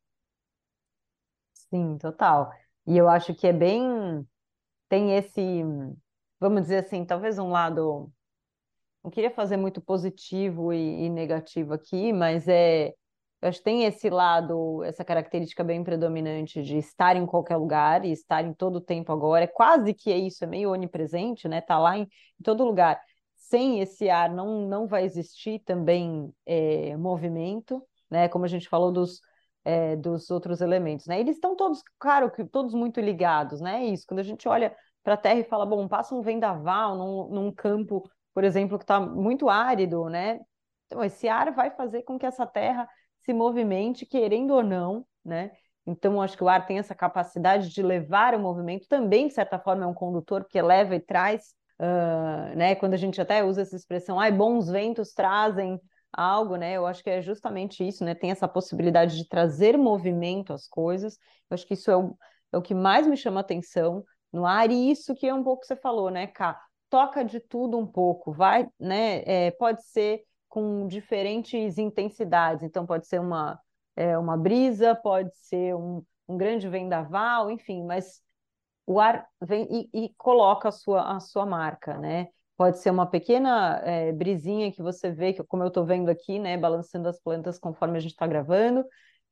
Sim, total. E eu acho que é bem. Tem esse, vamos dizer assim, talvez um lado. Não queria fazer muito positivo e, e negativo aqui, mas é. Eu acho que tem esse lado, essa característica bem predominante de estar em qualquer lugar e estar em todo o tempo agora. É quase que é isso, é meio onipresente, né? Tá lá em, em todo lugar. Sem esse ar não, não vai existir também é, movimento, né? Como a gente falou dos, é, dos outros elementos, né? Eles estão todos, claro, que todos muito ligados, né? É isso. Quando a gente olha para a Terra e fala, bom, passa um vendaval num, num campo, por exemplo, que está muito árido, né? Então, esse ar vai fazer com que essa terra se movimente, querendo ou não, né? Então, acho que o ar tem essa capacidade de levar o movimento, também, de certa forma, é um condutor, porque leva e traz, uh, né? Quando a gente até usa essa expressão, ai, bons ventos trazem algo, né? Eu acho que é justamente isso, né? Tem essa possibilidade de trazer movimento às coisas. Eu acho que isso é o, é o que mais me chama atenção no ar, e isso que é um pouco que você falou, né, Cá? Toca de tudo um pouco, vai, né? É, pode ser com diferentes intensidades. Então, pode ser uma, é, uma brisa, pode ser um, um grande vendaval, enfim, mas o ar vem e, e coloca a sua, a sua marca, né? Pode ser uma pequena é, brisinha que você vê, que, como eu estou vendo aqui, né, balançando as plantas conforme a gente está gravando,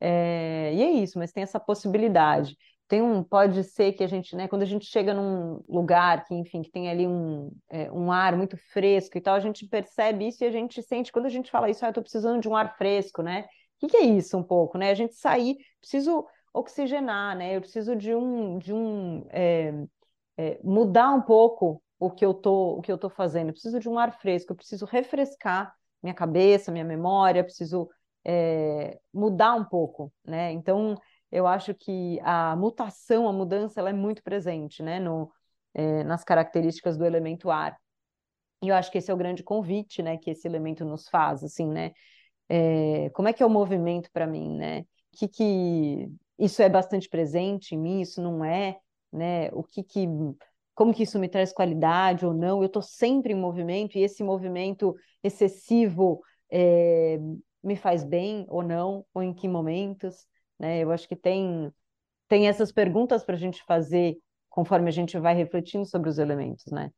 é, e é isso, mas tem essa possibilidade. Tem um, pode ser que a gente, né, quando a gente chega num lugar que, enfim, que tem ali um, é, um ar muito fresco e tal, a gente percebe isso e a gente sente, quando a gente fala isso, ah, eu estou precisando de um ar fresco, né? O que, que é isso um pouco, né? A gente sair, preciso oxigenar, né? Eu preciso de um, de um é, é, mudar um pouco o que eu tô, o que eu tô fazendo. Eu preciso de um ar fresco, eu preciso refrescar minha cabeça, minha memória, eu preciso é, mudar um pouco, né? Então, eu acho que a mutação, a mudança, ela é muito presente, né? No, é, nas características do elemento ar. E eu acho que esse é o grande convite, né? Que esse elemento nos faz, assim, né? É, como é que é o movimento para mim, né? Que que isso é bastante presente em mim, isso não é, né? O que que como que isso me traz qualidade ou não? Eu estou sempre em movimento e esse movimento excessivo é, me faz bem ou não? Ou em que momentos, né? Eu acho que tem tem essas perguntas para a gente fazer conforme a gente vai refletindo sobre os elementos, né?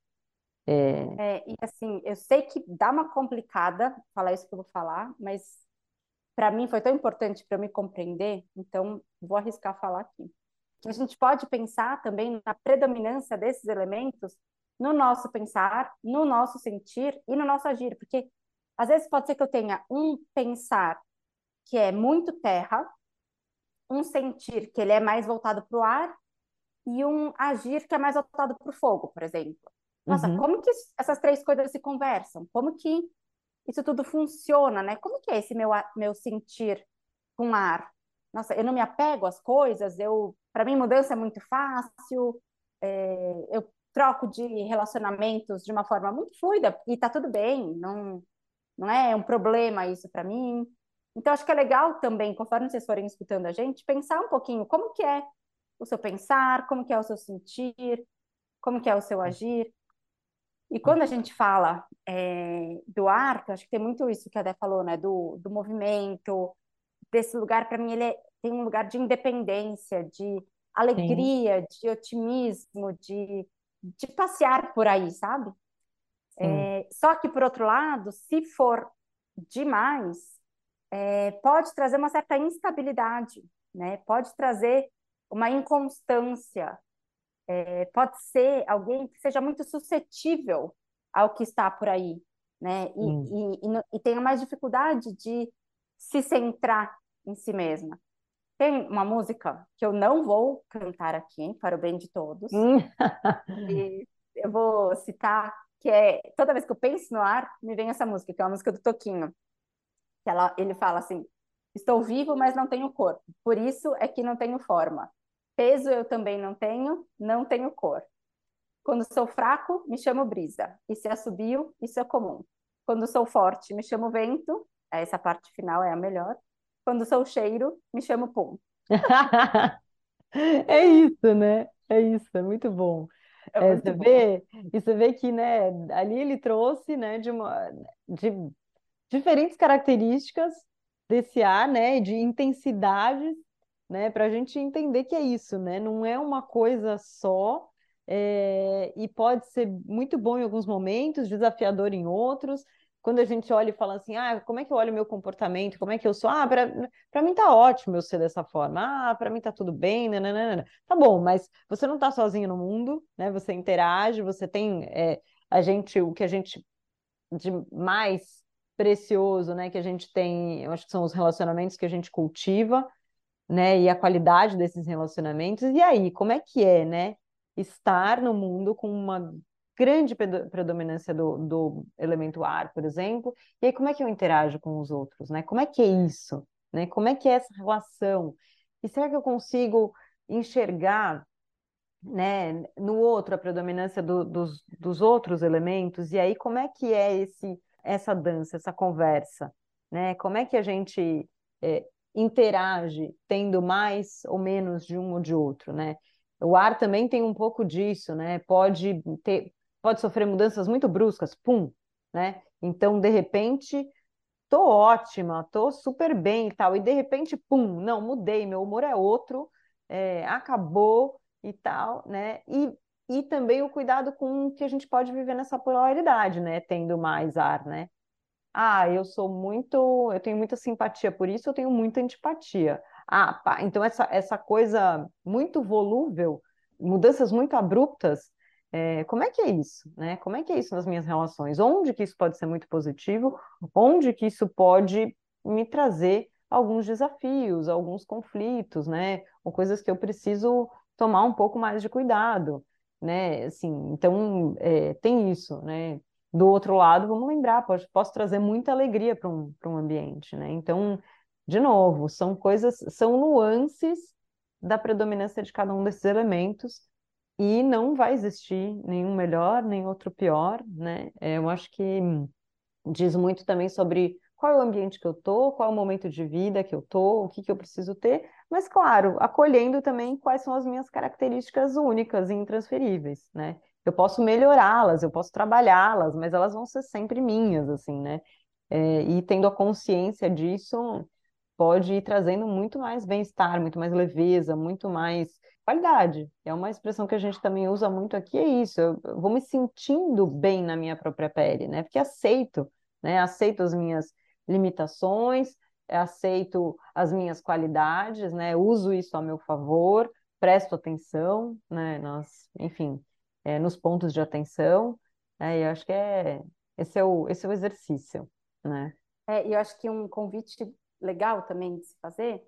É, É, e assim, eu sei que dá uma complicada falar isso que eu vou falar, mas para mim foi tão importante para eu me compreender, então vou arriscar falar aqui. Que a gente pode pensar também na predominância desses elementos no nosso pensar, no nosso sentir e no nosso agir, porque às vezes pode ser que eu tenha um pensar que é muito terra, um sentir que ele é mais voltado para o ar e um agir que é mais voltado para o fogo, por exemplo. Nossa, uhum, como que essas três coisas se conversam? Como que isso tudo funciona, né? Como que é esse meu, meu sentir com ar? Nossa, eu não me apego às coisas, eu, para mim mudança é muito fácil, é, eu troco de relacionamentos de uma forma muito fluida e tá tudo bem, não, não é um problema isso para mim. Então acho que é legal também, conforme vocês forem escutando a gente, pensar um pouquinho como que é o seu pensar, como que é o seu sentir, como que é o seu agir. E quando a gente fala é, do ar, que eu acho que tem muito isso que a Dé falou, né? Do, do movimento, desse lugar, para mim, ele é, tem um lugar de independência, de sim, alegria, de otimismo, de, de passear por aí, sabe? sim, É, só que, por outro lado, se for demais, é, pode trazer uma certa instabilidade, né? Pode trazer uma inconstância, pode ser alguém que seja muito suscetível ao que está por aí, né? E, sim. e, e, e tenha mais dificuldade de se centrar em si mesma. Tem uma música que eu não vou cantar aqui, para o bem de todos, Hum. e eu vou citar, que é, toda vez que eu penso no ar, me vem essa música, que é uma música do Toquinho, que ela, ele fala assim, estou vivo, mas não tenho corpo, por isso é que não tenho forma. Peso eu também não tenho, não tenho cor. Quando sou fraco, me chamo brisa. E se assobio, isso é comum. Quando sou forte, me chamo vento. Essa parte final é a melhor. Quando sou cheiro, me chamo pum. É isso, né? É isso, é muito bom. É É, muito você bom. vê, e você vê que, né, ali ele trouxe, né, de uma, de diferentes características desse ar, né, de intensidades, né, para a gente entender que é isso, né, não é uma coisa só, é, e pode ser muito bom em alguns momentos, desafiador em outros. Quando a gente olha e fala assim, ah, como é que eu olho o meu comportamento, como é que eu sou? Ah, para mim tá ótimo eu ser dessa forma. Ah, para mim tá tudo bem, nananana. Tá bom, mas você não tá sozinho no mundo, né? Você interage, você tem é, a gente, o que a gente de mais precioso, né, que a gente tem, eu acho que são os relacionamentos que a gente cultiva, né, e a qualidade desses relacionamentos. E aí, como é que é, né, estar no mundo com uma grande predominância do, do elemento ar, por exemplo, e aí como é que eu interajo com os outros, né? Como é que é isso, né? Como é que é essa relação? E será que eu consigo enxergar, né, no outro a predominância do, dos, dos outros elementos, e aí como é que é esse essa dança, essa conversa, né? Como é que a gente é, interage tendo mais ou menos de um ou de outro, né? O ar também tem um pouco disso, né? Pode ter, pode sofrer mudanças muito bruscas, pum, né? Então, de repente, tô ótima, tô super bem e tal, e de repente, pum, não, mudei, meu humor é outro, é, acabou e tal, né? E, e também o cuidado com o que a gente pode viver nessa polaridade, né? Tendo mais ar, né? Ah, eu sou muito, eu tenho muita simpatia por isso, eu tenho muita antipatia. Ah, pá, então essa, essa coisa muito volúvel, mudanças muito abruptas, é, como é que é isso, né? Como é que é isso nas minhas relações? Onde que isso pode ser muito positivo? Onde que isso pode me trazer alguns desafios, alguns conflitos, né? Ou coisas que eu preciso tomar um pouco mais de cuidado, né? Assim, então, é, tem isso, né? Do outro lado, vamos lembrar, pode, posso trazer muita alegria para um, para um ambiente, né? Então, de novo, são coisas, são nuances da predominância de cada um desses elementos e não vai existir nenhum melhor, nem outro pior, né? É, eu acho que diz muito também sobre qual é o ambiente que eu tô, qual é o momento de vida que eu tô, o que que eu preciso ter, mas claro, acolhendo também quais são as minhas características únicas e intransferíveis, né? Eu posso melhorá-las, eu posso trabalhá-las, mas elas vão ser sempre minhas, assim, né? É, e tendo a consciência disso, pode ir trazendo muito mais bem-estar, muito mais leveza, muito mais qualidade. É uma expressão que a gente também usa muito aqui, é isso, eu, eu vou me sentindo bem na minha própria pele, né? Porque aceito, né? Aceito as minhas limitações, aceito as minhas qualidades, né? Uso isso a meu favor, presto atenção, né? Nas, enfim, é, nos pontos de atenção, né? E eu acho que é, esse é o, esse é o exercício, né? É, e eu acho que um convite legal também de se fazer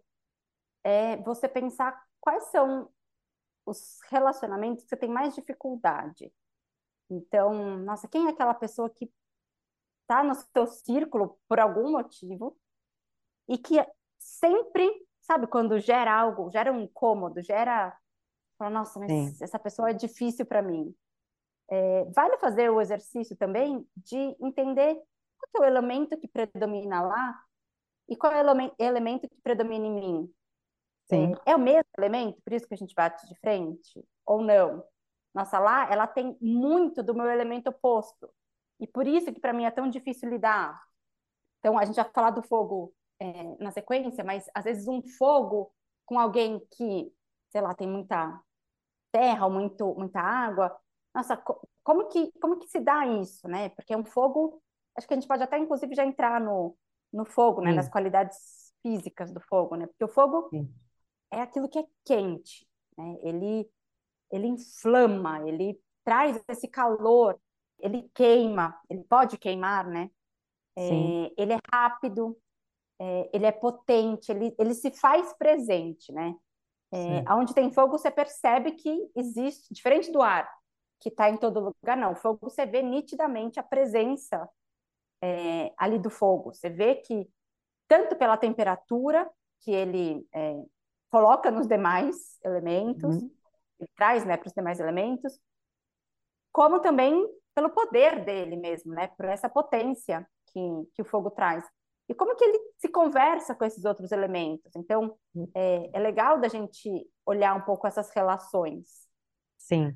é você pensar quais são os relacionamentos que você tem mais dificuldade. Então, nossa, quem é aquela pessoa que está no seu círculo por algum motivo e que sempre, sabe, quando gera algo, gera um incômodo, gera, fala, nossa, Sim, mas essa pessoa é difícil para mim. É, vale fazer o exercício também de entender qual é o elemento que predomina lá e qual é o elemen- elemento que predomina em mim. sim, É o mesmo elemento, por isso que a gente bate de frente? Ou não? Nossa, lá ela tem muito do meu elemento oposto. E por isso que para mim é tão difícil lidar. Então, a gente já falar do fogo é, na sequência, mas às vezes um fogo com alguém que, sei lá, tem muita terra ou muito, muita água. Nossa, co- como que, como que se dá isso, né? Porque um fogo, acho que a gente pode até, inclusive, já entrar no, no fogo, né? Nas sim, qualidades físicas do fogo, né? Porque o fogo sim, é aquilo que é quente, né? Ele, ele inflama, ele traz esse calor, ele queima, ele pode queimar, né? sim, É, ele é rápido, é, ele é potente, ele, ele se faz presente, né? É, sim. onde tem fogo, você percebe que existe, diferente do ar, que está em todo lugar, não. O fogo, você vê nitidamente a presença é, ali do fogo. Você vê que, tanto pela temperatura que ele é, coloca nos demais elementos, Uhum. ele traz, né, para os demais elementos, como também pelo poder dele mesmo, né, por essa potência que, que o fogo traz. E como que ele se conversa com esses outros elementos. Então, é, é legal da gente olhar um pouco essas relações. Sim.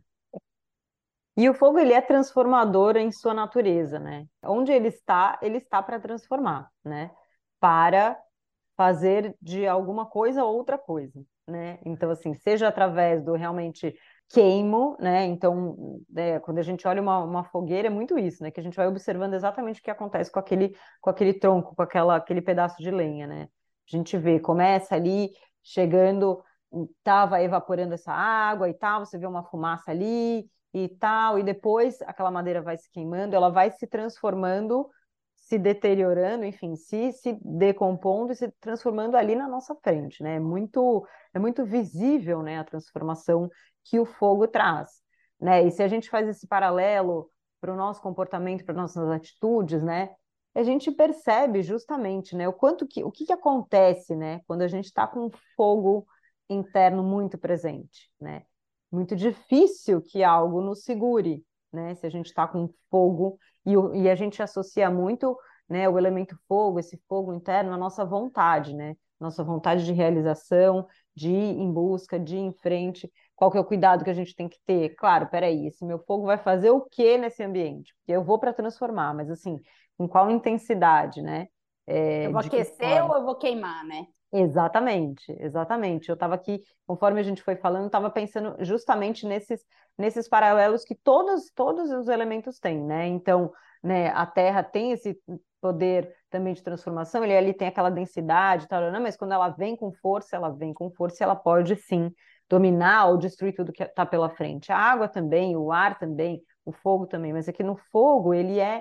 E o fogo, ele é transformador em sua natureza, né? Onde ele está, ele está para transformar, né? Para fazer de alguma coisa outra coisa, né? Então, assim, seja através do realmente queimo, né? Então, é, quando a gente olha uma, uma fogueira, é muito isso, né? Que a gente vai observando exatamente o que acontece com aquele, com aquele tronco, com aquela, aquele pedaço de lenha, né? A gente vê, começa ali, chegando, estava evaporando essa água e tal, você vê uma fumaça ali e tal, e depois aquela madeira vai se queimando, ela vai se transformando, se deteriorando, enfim, se, se decompondo e se transformando ali na nossa frente, né? É muito, é muito visível, né, a transformação que o fogo traz, né? E se a gente faz esse paralelo para o nosso comportamento, para nossas atitudes, né? A gente percebe justamente, né, o quanto que, o que que acontece, né, quando a gente está com fogo interno muito presente, né? Muito difícil que algo nos segure, né? Se a gente está com fogo e, o- e a gente associa muito, né, o elemento fogo, esse fogo interno, à nossa vontade, né? Nossa vontade de realização, de ir em busca, de ir em frente. Qual que é o cuidado que a gente tem que ter? Claro, peraí, esse meu fogo vai fazer o que nesse ambiente? Porque eu vou para transformar, mas assim, com qual intensidade, né? Eu é, vou de que aquecer forma. ou eu vou queimar, né? Exatamente, exatamente. Eu estava aqui, conforme a gente foi falando, estava pensando justamente nesses, nesses paralelos que todos, todos os elementos têm, né? Então, né, a Terra tem esse poder também de transformação, ele ali tem aquela densidade, tal, não, mas quando ela vem com força, ela vem com força, e ela pode sim dominar ou destruir tudo que está pela frente. A água também, o ar também, o fogo também, mas aqui no fogo ele é,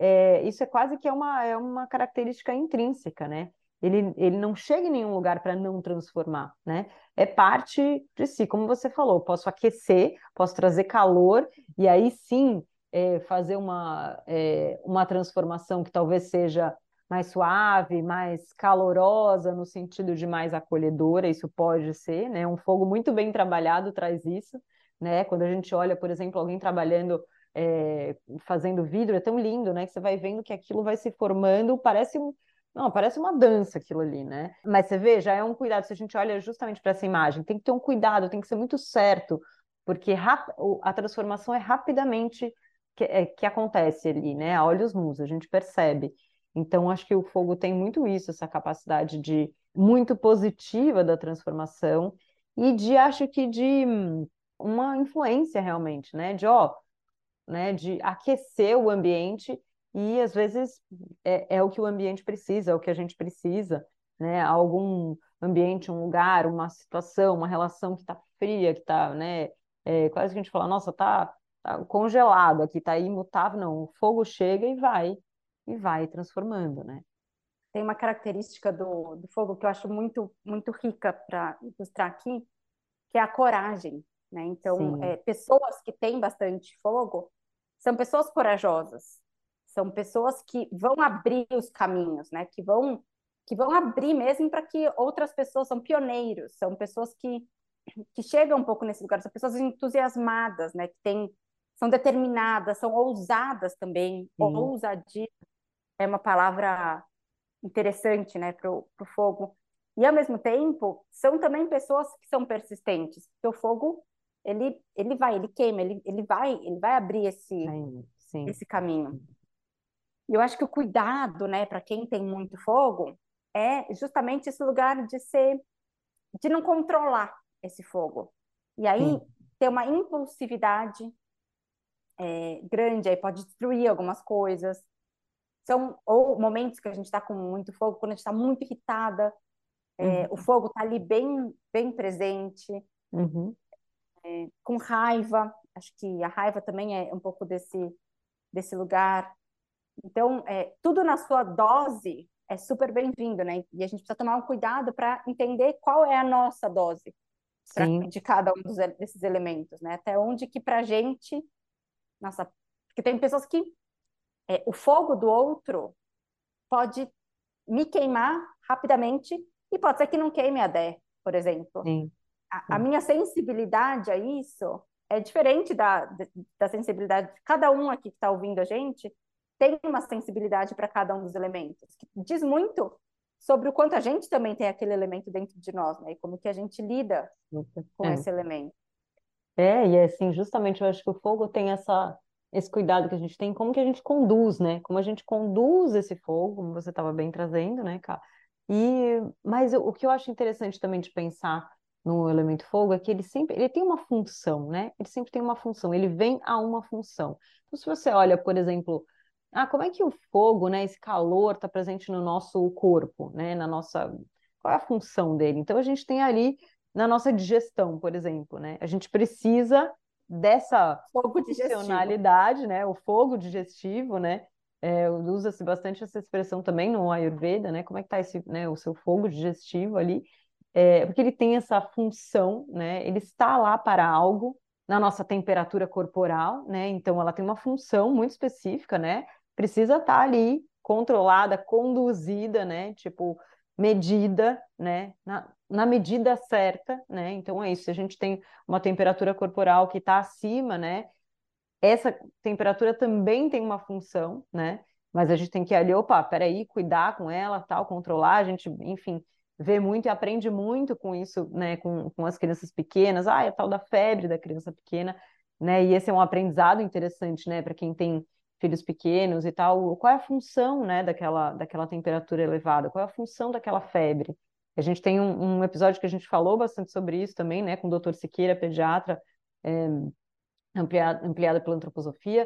é isso é quase que é uma, é uma característica intrínseca, né? Ele, ele não chega em nenhum lugar para não transformar, né? É parte de si, como você falou, posso aquecer, posso trazer calor, e aí sim é, fazer uma, é, uma transformação que talvez seja mais suave, mais calorosa, no sentido de mais acolhedora, isso pode ser, né? Um fogo muito bem trabalhado traz isso, né? Quando a gente olha, por exemplo, alguém trabalhando, é, fazendo vidro, é tão lindo, né? Que você vai vendo que aquilo vai se formando, parece um não, parece uma dança aquilo ali, né? Mas você vê, já é um cuidado. Se a gente olha justamente para essa imagem, tem que ter um cuidado, tem que ser muito certo, porque rap- o- a transformação é rapidamente que, é, que acontece ali, né? A olhos nus, a gente percebe. Então, acho que o fogo tem muito isso, essa capacidade de muito positiva da transformação e de, acho que de hum, uma influência realmente, né? De, ó, né, de aquecer o ambiente e às vezes é, é o que o ambiente precisa, é o que a gente precisa, né? Algum ambiente, um lugar, uma situação, uma relação que está fria, que está, né? É, quase que a gente fala, nossa, tá, tá congelado aqui, tá imutável, não. O fogo chega e vai, e vai transformando, né? Tem uma característica do, do fogo que eu acho muito, muito rica para ilustrar aqui, que é a coragem, né? Então, Sim. é, pessoas que têm bastante fogo são pessoas corajosas, são pessoas que vão abrir os caminhos, né? Que vão, que vão abrir mesmo para que outras pessoas, são pioneiros, são pessoas que, que chegam um pouco nesse lugar, são pessoas entusiasmadas, né? Que têm, são determinadas, são ousadas também. Sim, Ousadia é uma palavra interessante, né, para o fogo. E ao mesmo tempo, são também pessoas que são persistentes, porque o fogo ele ele vai, ele queima, ele, ele vai, ele vai abrir esse ainda, sim, esse caminho. E eu acho que o cuidado, né, para quem tem muito fogo, é justamente esse lugar de ser, de não controlar esse fogo. E aí sim, ter uma impulsividade é, grande, aí pode destruir algumas coisas. São ou momentos que a gente está com muito fogo, quando a gente está muito irritada, é, o uhum, fogo está ali bem, bem presente, uhum, com raiva. Acho que a raiva também é um pouco desse, desse lugar. Então, é, tudo na sua dose é super bem-vindo, né? E a gente precisa tomar um cuidado para entender qual é a nossa dose pra, sim, de cada um dos, desses elementos, né? Até onde que pra gente, nossa, porque tem pessoas que é, o fogo do outro pode me queimar rapidamente e pode ser que não queime a Dé, por exemplo. sim, A, a sim, minha sensibilidade a isso é diferente da, da sensibilidade de cada um aqui que está ouvindo a gente, tem uma sensibilidade para cada um dos elementos, que diz muito sobre o quanto a gente também tem aquele elemento dentro de nós, né? E como que a gente lida com é. esse elemento. É, e é assim, justamente eu acho que o fogo tem essa, esse cuidado que a gente tem, como que a gente conduz, né? Como a gente conduz esse fogo, como você estava bem trazendo, né, cara? E, mas eu- o que eu acho interessante também de pensar no elemento fogo é que ele sempre, ele tem uma função, né? Ele sempre tem uma função, ele vem a uma função. Então, se você olha, por exemplo, ah, como é que o fogo, né, esse calor está presente no nosso corpo, né? Na nossa, qual é a função dele? Então, a gente tem ali na nossa digestão, por exemplo, né? A gente precisa dessa Fogo digestivo. funcionalidade, né? O fogo digestivo, né? É, usa-se bastante essa expressão também no Ayurveda, né? Como é que tá esse, né, o seu fogo digestivo ali? É, porque ele tem essa função, né? Ele está lá para algo na nossa temperatura corporal, né? Então ela tem uma função muito específica, né? Precisa estar ali controlada, conduzida, né? Tipo, medida, né? Na, na medida certa, né? Então é isso. Se a gente tem uma temperatura corporal que está acima, né? Essa temperatura também tem uma função, né? Mas a gente tem que ir ali, opa, peraí, cuidar com ela, tal, controlar. A gente, enfim, vê muito e aprende muito com isso, né? Com, com as crianças pequenas. Ah, é a tal da febre da criança pequena, né? E esse é um aprendizado interessante, né? Para quem tem filhos pequenos e tal, qual é a função, né, daquela, daquela temperatura elevada, qual é a função daquela febre. A gente tem um, um episódio que a gente falou bastante sobre isso também, né, com o doutor Siqueira, pediatra, é, ampliado, ampliada pela antroposofia,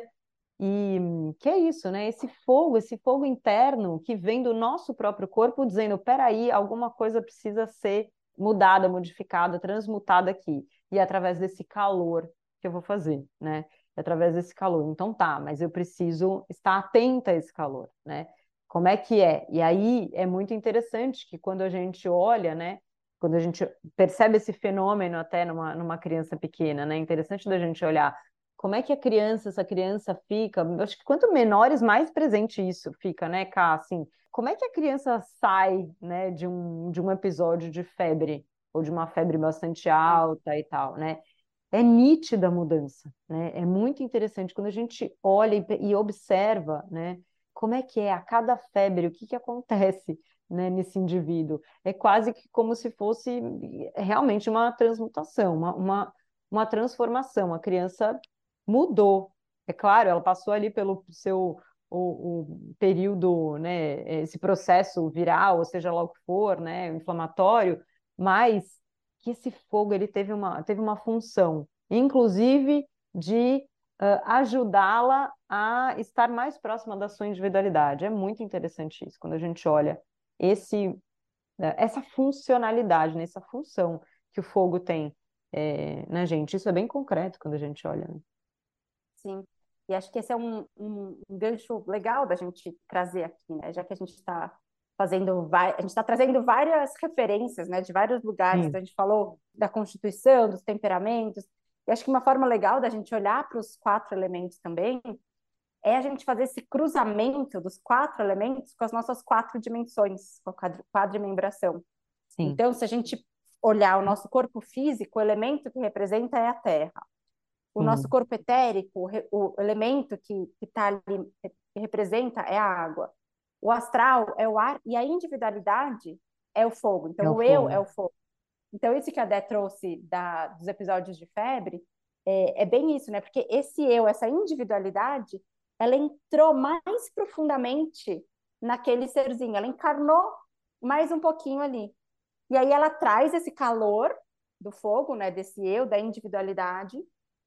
e que é isso, né? Esse fogo, esse fogo interno que vem do nosso próprio corpo dizendo, peraí, alguma coisa precisa ser mudada, modificada, transmutada aqui. E é através desse calor que eu vou fazer, né? É através desse calor. Então tá, mas eu preciso estar atenta a esse calor, né? Como é que é? E aí é muito interessante que quando a gente olha, né? Quando a gente percebe esse fenômeno até numa, numa criança pequena, né? É interessante da gente olhar como é que a criança, essa criança fica? Eu acho que quanto menores, mais presente isso fica, né, Ká? Assim, como é que a criança sai, né, de um, de um episódio de febre, ou de uma febre bastante alta e tal, né? É nítida a mudança, né? É muito interessante quando a gente olha e, e observa, né, como é que é a cada febre, o que que acontece, né, nesse indivíduo. É quase que como se fosse realmente uma transmutação, uma, uma, uma transformação. A criança mudou. É claro, ela passou ali pelo seu o, o período, né, esse processo viral, ou seja lá o que for, né, inflamatório, mas que esse fogo ele teve uma, teve uma função, inclusive de uh, ajudá-la a estar mais próxima da sua individualidade. É muito interessante isso, quando a gente olha esse, uh, essa funcionalidade, né, essa função que o fogo tem, é, né, gente? Isso é bem concreto quando a gente olha, né? Sim. E acho que esse é um, um, um gancho legal da gente trazer aqui, né? Já que a gente está fazendo, vai, a gente está trazendo várias referências, né, de vários lugares. Sim, Então, a gente falou da Constituição, dos temperamentos. E acho que uma forma legal da gente olhar para os quatro elementos também é a gente fazer esse cruzamento dos quatro elementos com as nossas quatro dimensões, com a quadri- quadrimembração. sim, Então, se a gente olhar o nosso corpo físico, o elemento que representa é a Terra. O nosso sim, corpo etérico, o elemento que está ali, que representa é a água. O astral é o ar e a individualidade é o fogo. é Então, o o eu fogo. é o fogo. Então, isso que a Dé trouxe da, dos episódios de febre é, é bem isso, né? Porque esse eu, essa individualidade, ela entrou mais profundamente naquele serzinho, ela encarnou mais um pouquinho ali. E aí ela traz esse calor do fogo, né? Desse eu, da individualidade,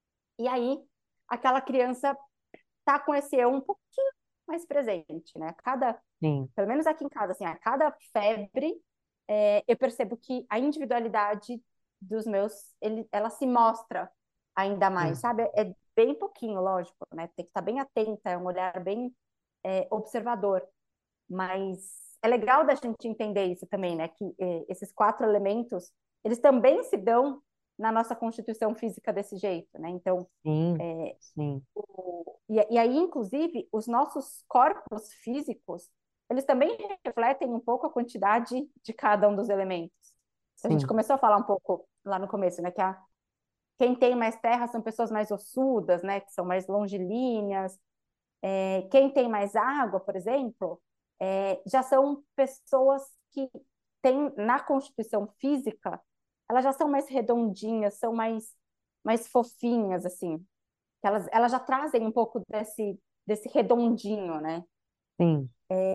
e aí, aquela criança tá com esse eu um pouquinho mais presente, né? Cada, Sim, pelo menos aqui em casa, assim, a cada febre, é, eu percebo que a individualidade dos meus, ele, ela se mostra ainda mais, sim, sabe? É bem pouquinho, lógico, né? Tem que estar bem atenta, é um olhar bem é, observador. Mas é legal da gente entender isso também, né? Que eh, esses quatro elementos, eles também se dão na nossa constituição física desse jeito, né? Então, sim, é, sim, o, e, e aí, inclusive, os nossos corpos físicos, eles também refletem um pouco a quantidade de cada um dos elementos. A gente sim. começou a falar um pouco lá no começo, né? Que a, quem tem mais terra são pessoas mais ossudas, né? Que são mais longilíneas. É, quem tem mais água, por exemplo, é, já são pessoas que têm, na constituição física, elas já são mais redondinhas, são mais, mais fofinhas, assim. Elas, elas já trazem um pouco desse, desse redondinho, né? Sim.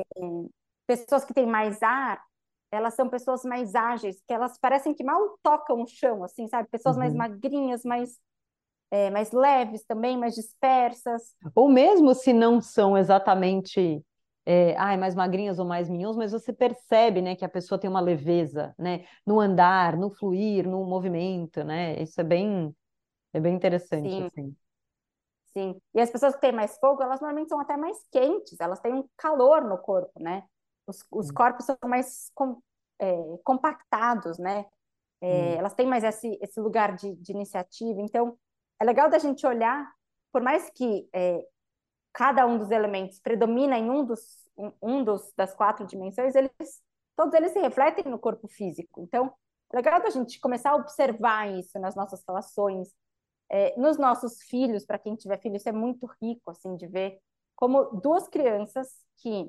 Pessoas que têm mais ar, elas são pessoas mais ágeis, que elas parecem que mal tocam o chão, assim, sabe? Pessoas mais Uhum. magrinhas, mais, é, mais leves também, mais dispersas. Ou mesmo se não são exatamente, é, ai, mais magrinhas ou mais minhões, mas você percebe, né, que a pessoa tem uma leveza, né, no andar, no fluir, no movimento, né? Isso é bem, é bem interessante, Sim, assim. sim. E as pessoas que têm mais fogo, elas normalmente são até mais quentes, elas têm um calor no corpo, né? Os, os Sim, corpos são mais com, é, compactados, né? É, sim, elas têm mais esse, esse lugar de, de iniciativa. Então, é legal da gente olhar, por mais que é, cada um dos elementos predomina em um dos, um, um dos das quatro dimensões, eles, todos eles se refletem no corpo físico. Então, é legal da gente começar a observar isso nas nossas relações, é, nos nossos filhos, para quem tiver filho, isso é muito rico, assim, de ver como duas crianças que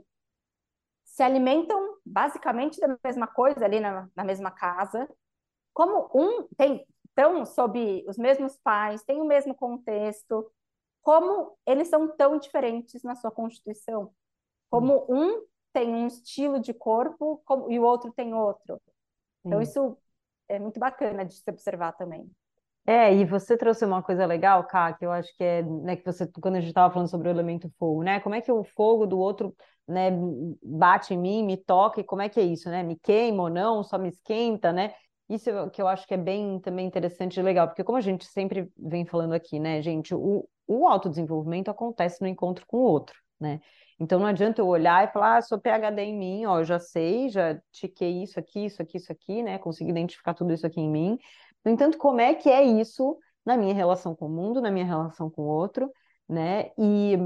se alimentam basicamente da mesma coisa ali na, na mesma casa, como um tem estão sob os mesmos pais, tem o mesmo contexto, como eles são tão diferentes na sua constituição. Como um tem um estilo de corpo como, e o outro tem outro. Então, Sim. isso é muito bacana de se observar também. É, e você trouxe uma coisa legal, Ká, que eu acho que é, né, que você, quando a gente estava falando sobre o elemento fogo, né? Como é que o fogo do outro, né, bate em mim, me toca, e como é que é isso, né? Me queima ou não, só me esquenta, né? Isso é o que eu acho que é bem também interessante e legal, porque como a gente sempre vem falando aqui, né, gente, o, o autodesenvolvimento acontece no encontro com o outro, né? Então não adianta eu olhar e falar, ah, sou PhD em mim, ó, eu já sei, já tiquei isso aqui, isso aqui, isso aqui, né? Consegui identificar tudo isso aqui em mim. No entanto, como é que é isso na minha relação com o mundo, na minha relação com o outro, né? E,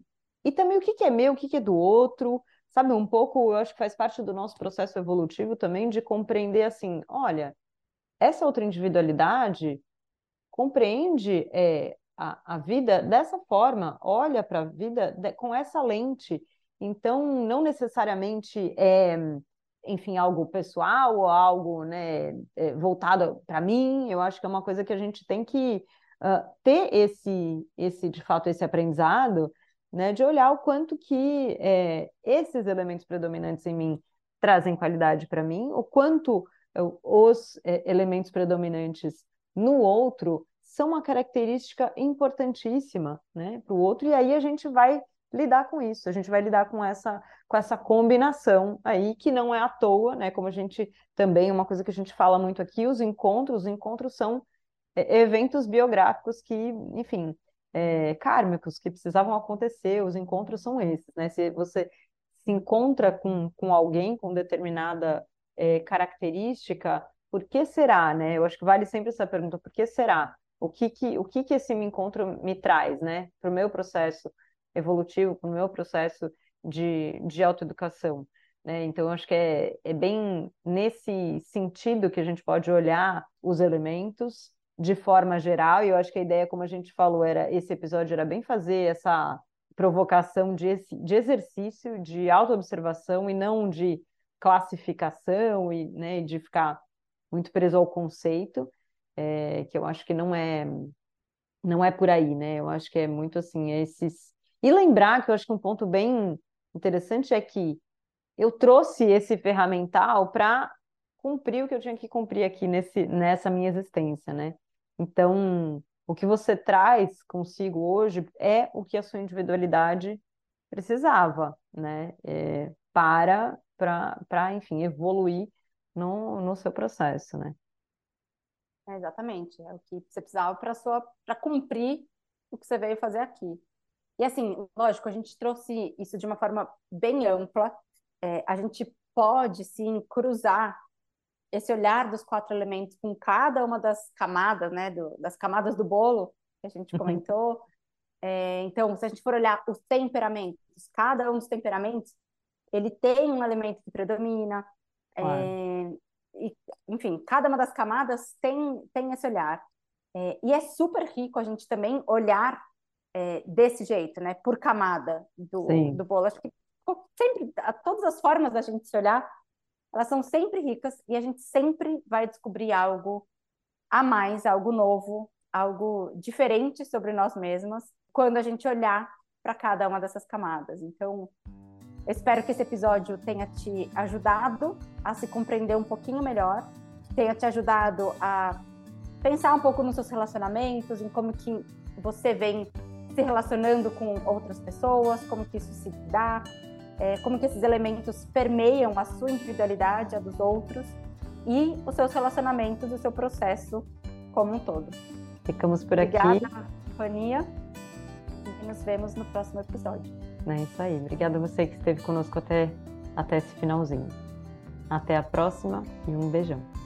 e também o que que é meu, o que que é do outro, sabe? Um pouco, eu acho que faz parte do nosso processo evolutivo também de compreender assim, olha, essa outra individualidade compreende é, a, a vida dessa forma, olha para a vida de, com essa lente. Então, não necessariamente é, enfim, algo pessoal ou algo, né, é, voltado para mim. Eu acho que é uma coisa que a gente tem que uh, ter esse, esse, de fato, esse aprendizado, né, de olhar o quanto que é, esses elementos predominantes em mim trazem qualidade para mim, o quanto uh, os é, elementos predominantes no outro são uma característica importantíssima, né, para o outro, e aí a gente vai lidar com isso, a gente vai lidar com essa, com essa combinação aí, que não é à toa, né, como a gente também, uma coisa que a gente fala muito aqui, os encontros, os encontros são é, eventos biográficos que, enfim, é, kármicos, que precisavam acontecer, os encontros são esses, né, se você se encontra com, com alguém com determinada é, característica, por que será, né? Eu acho que vale sempre essa pergunta, por que será? O que que, o que que esse encontro me traz, né? Para o meu processo evolutivo, para o meu processo de, de autoeducação, né? Então, eu acho que é, é bem nesse sentido que a gente pode olhar os elementos de forma geral, e eu acho que a ideia, como a gente falou, era esse episódio era bem fazer essa provocação de, de exercício, de autoobservação e não de classificação e, né, de ficar muito preso ao conceito, é, que eu acho que não é não é por aí, né? Eu acho que é muito assim, esses... E lembrar que eu acho que um ponto bem interessante é que eu trouxe esse ferramental para cumprir o que eu tinha que cumprir aqui nesse, nessa minha existência, né? Então, o que você traz consigo hoje é o que a sua individualidade precisava, né? É, para, para, para, enfim, evoluir no, no seu processo, né? É, exatamente, é o que você precisava para sua para cumprir o que você veio fazer aqui. E assim, lógico, a gente trouxe isso de uma forma bem ampla. É, a gente pode sim cruzar esse olhar dos quatro elementos com cada uma das camadas, né, do, das camadas do bolo que a gente comentou. É, então, se a gente for olhar os temperamentos, cada um dos temperamentos, ele tem um elemento que predomina. Claro. É, e, enfim, cada uma das camadas tem, tem esse olhar. É, e é super rico a gente também olhar é, desse jeito, né? Por camada do, Sim. do bolo. Acho que sempre, a, todas as formas da gente se olhar, elas são sempre ricas e a gente sempre vai descobrir algo a mais, algo novo, algo diferente sobre nós mesmos, quando a gente olhar para cada uma dessas camadas. Então, eu espero que esse episódio tenha te ajudado a se compreender um pouquinho melhor, tenha te ajudado a pensar um pouco nos seus relacionamentos, em como que você vem se relacionando com outras pessoas, como que isso se dá, é, como que esses elementos permeiam a sua individualidade, a dos outros, e os seus relacionamentos, o seu processo como um todo. Ficamos por Obrigada, aqui. Obrigada, Fania, e nos vemos no próximo episódio. É isso aí. Obrigada a você que esteve conosco até, até esse finalzinho. Até a próxima e um beijão.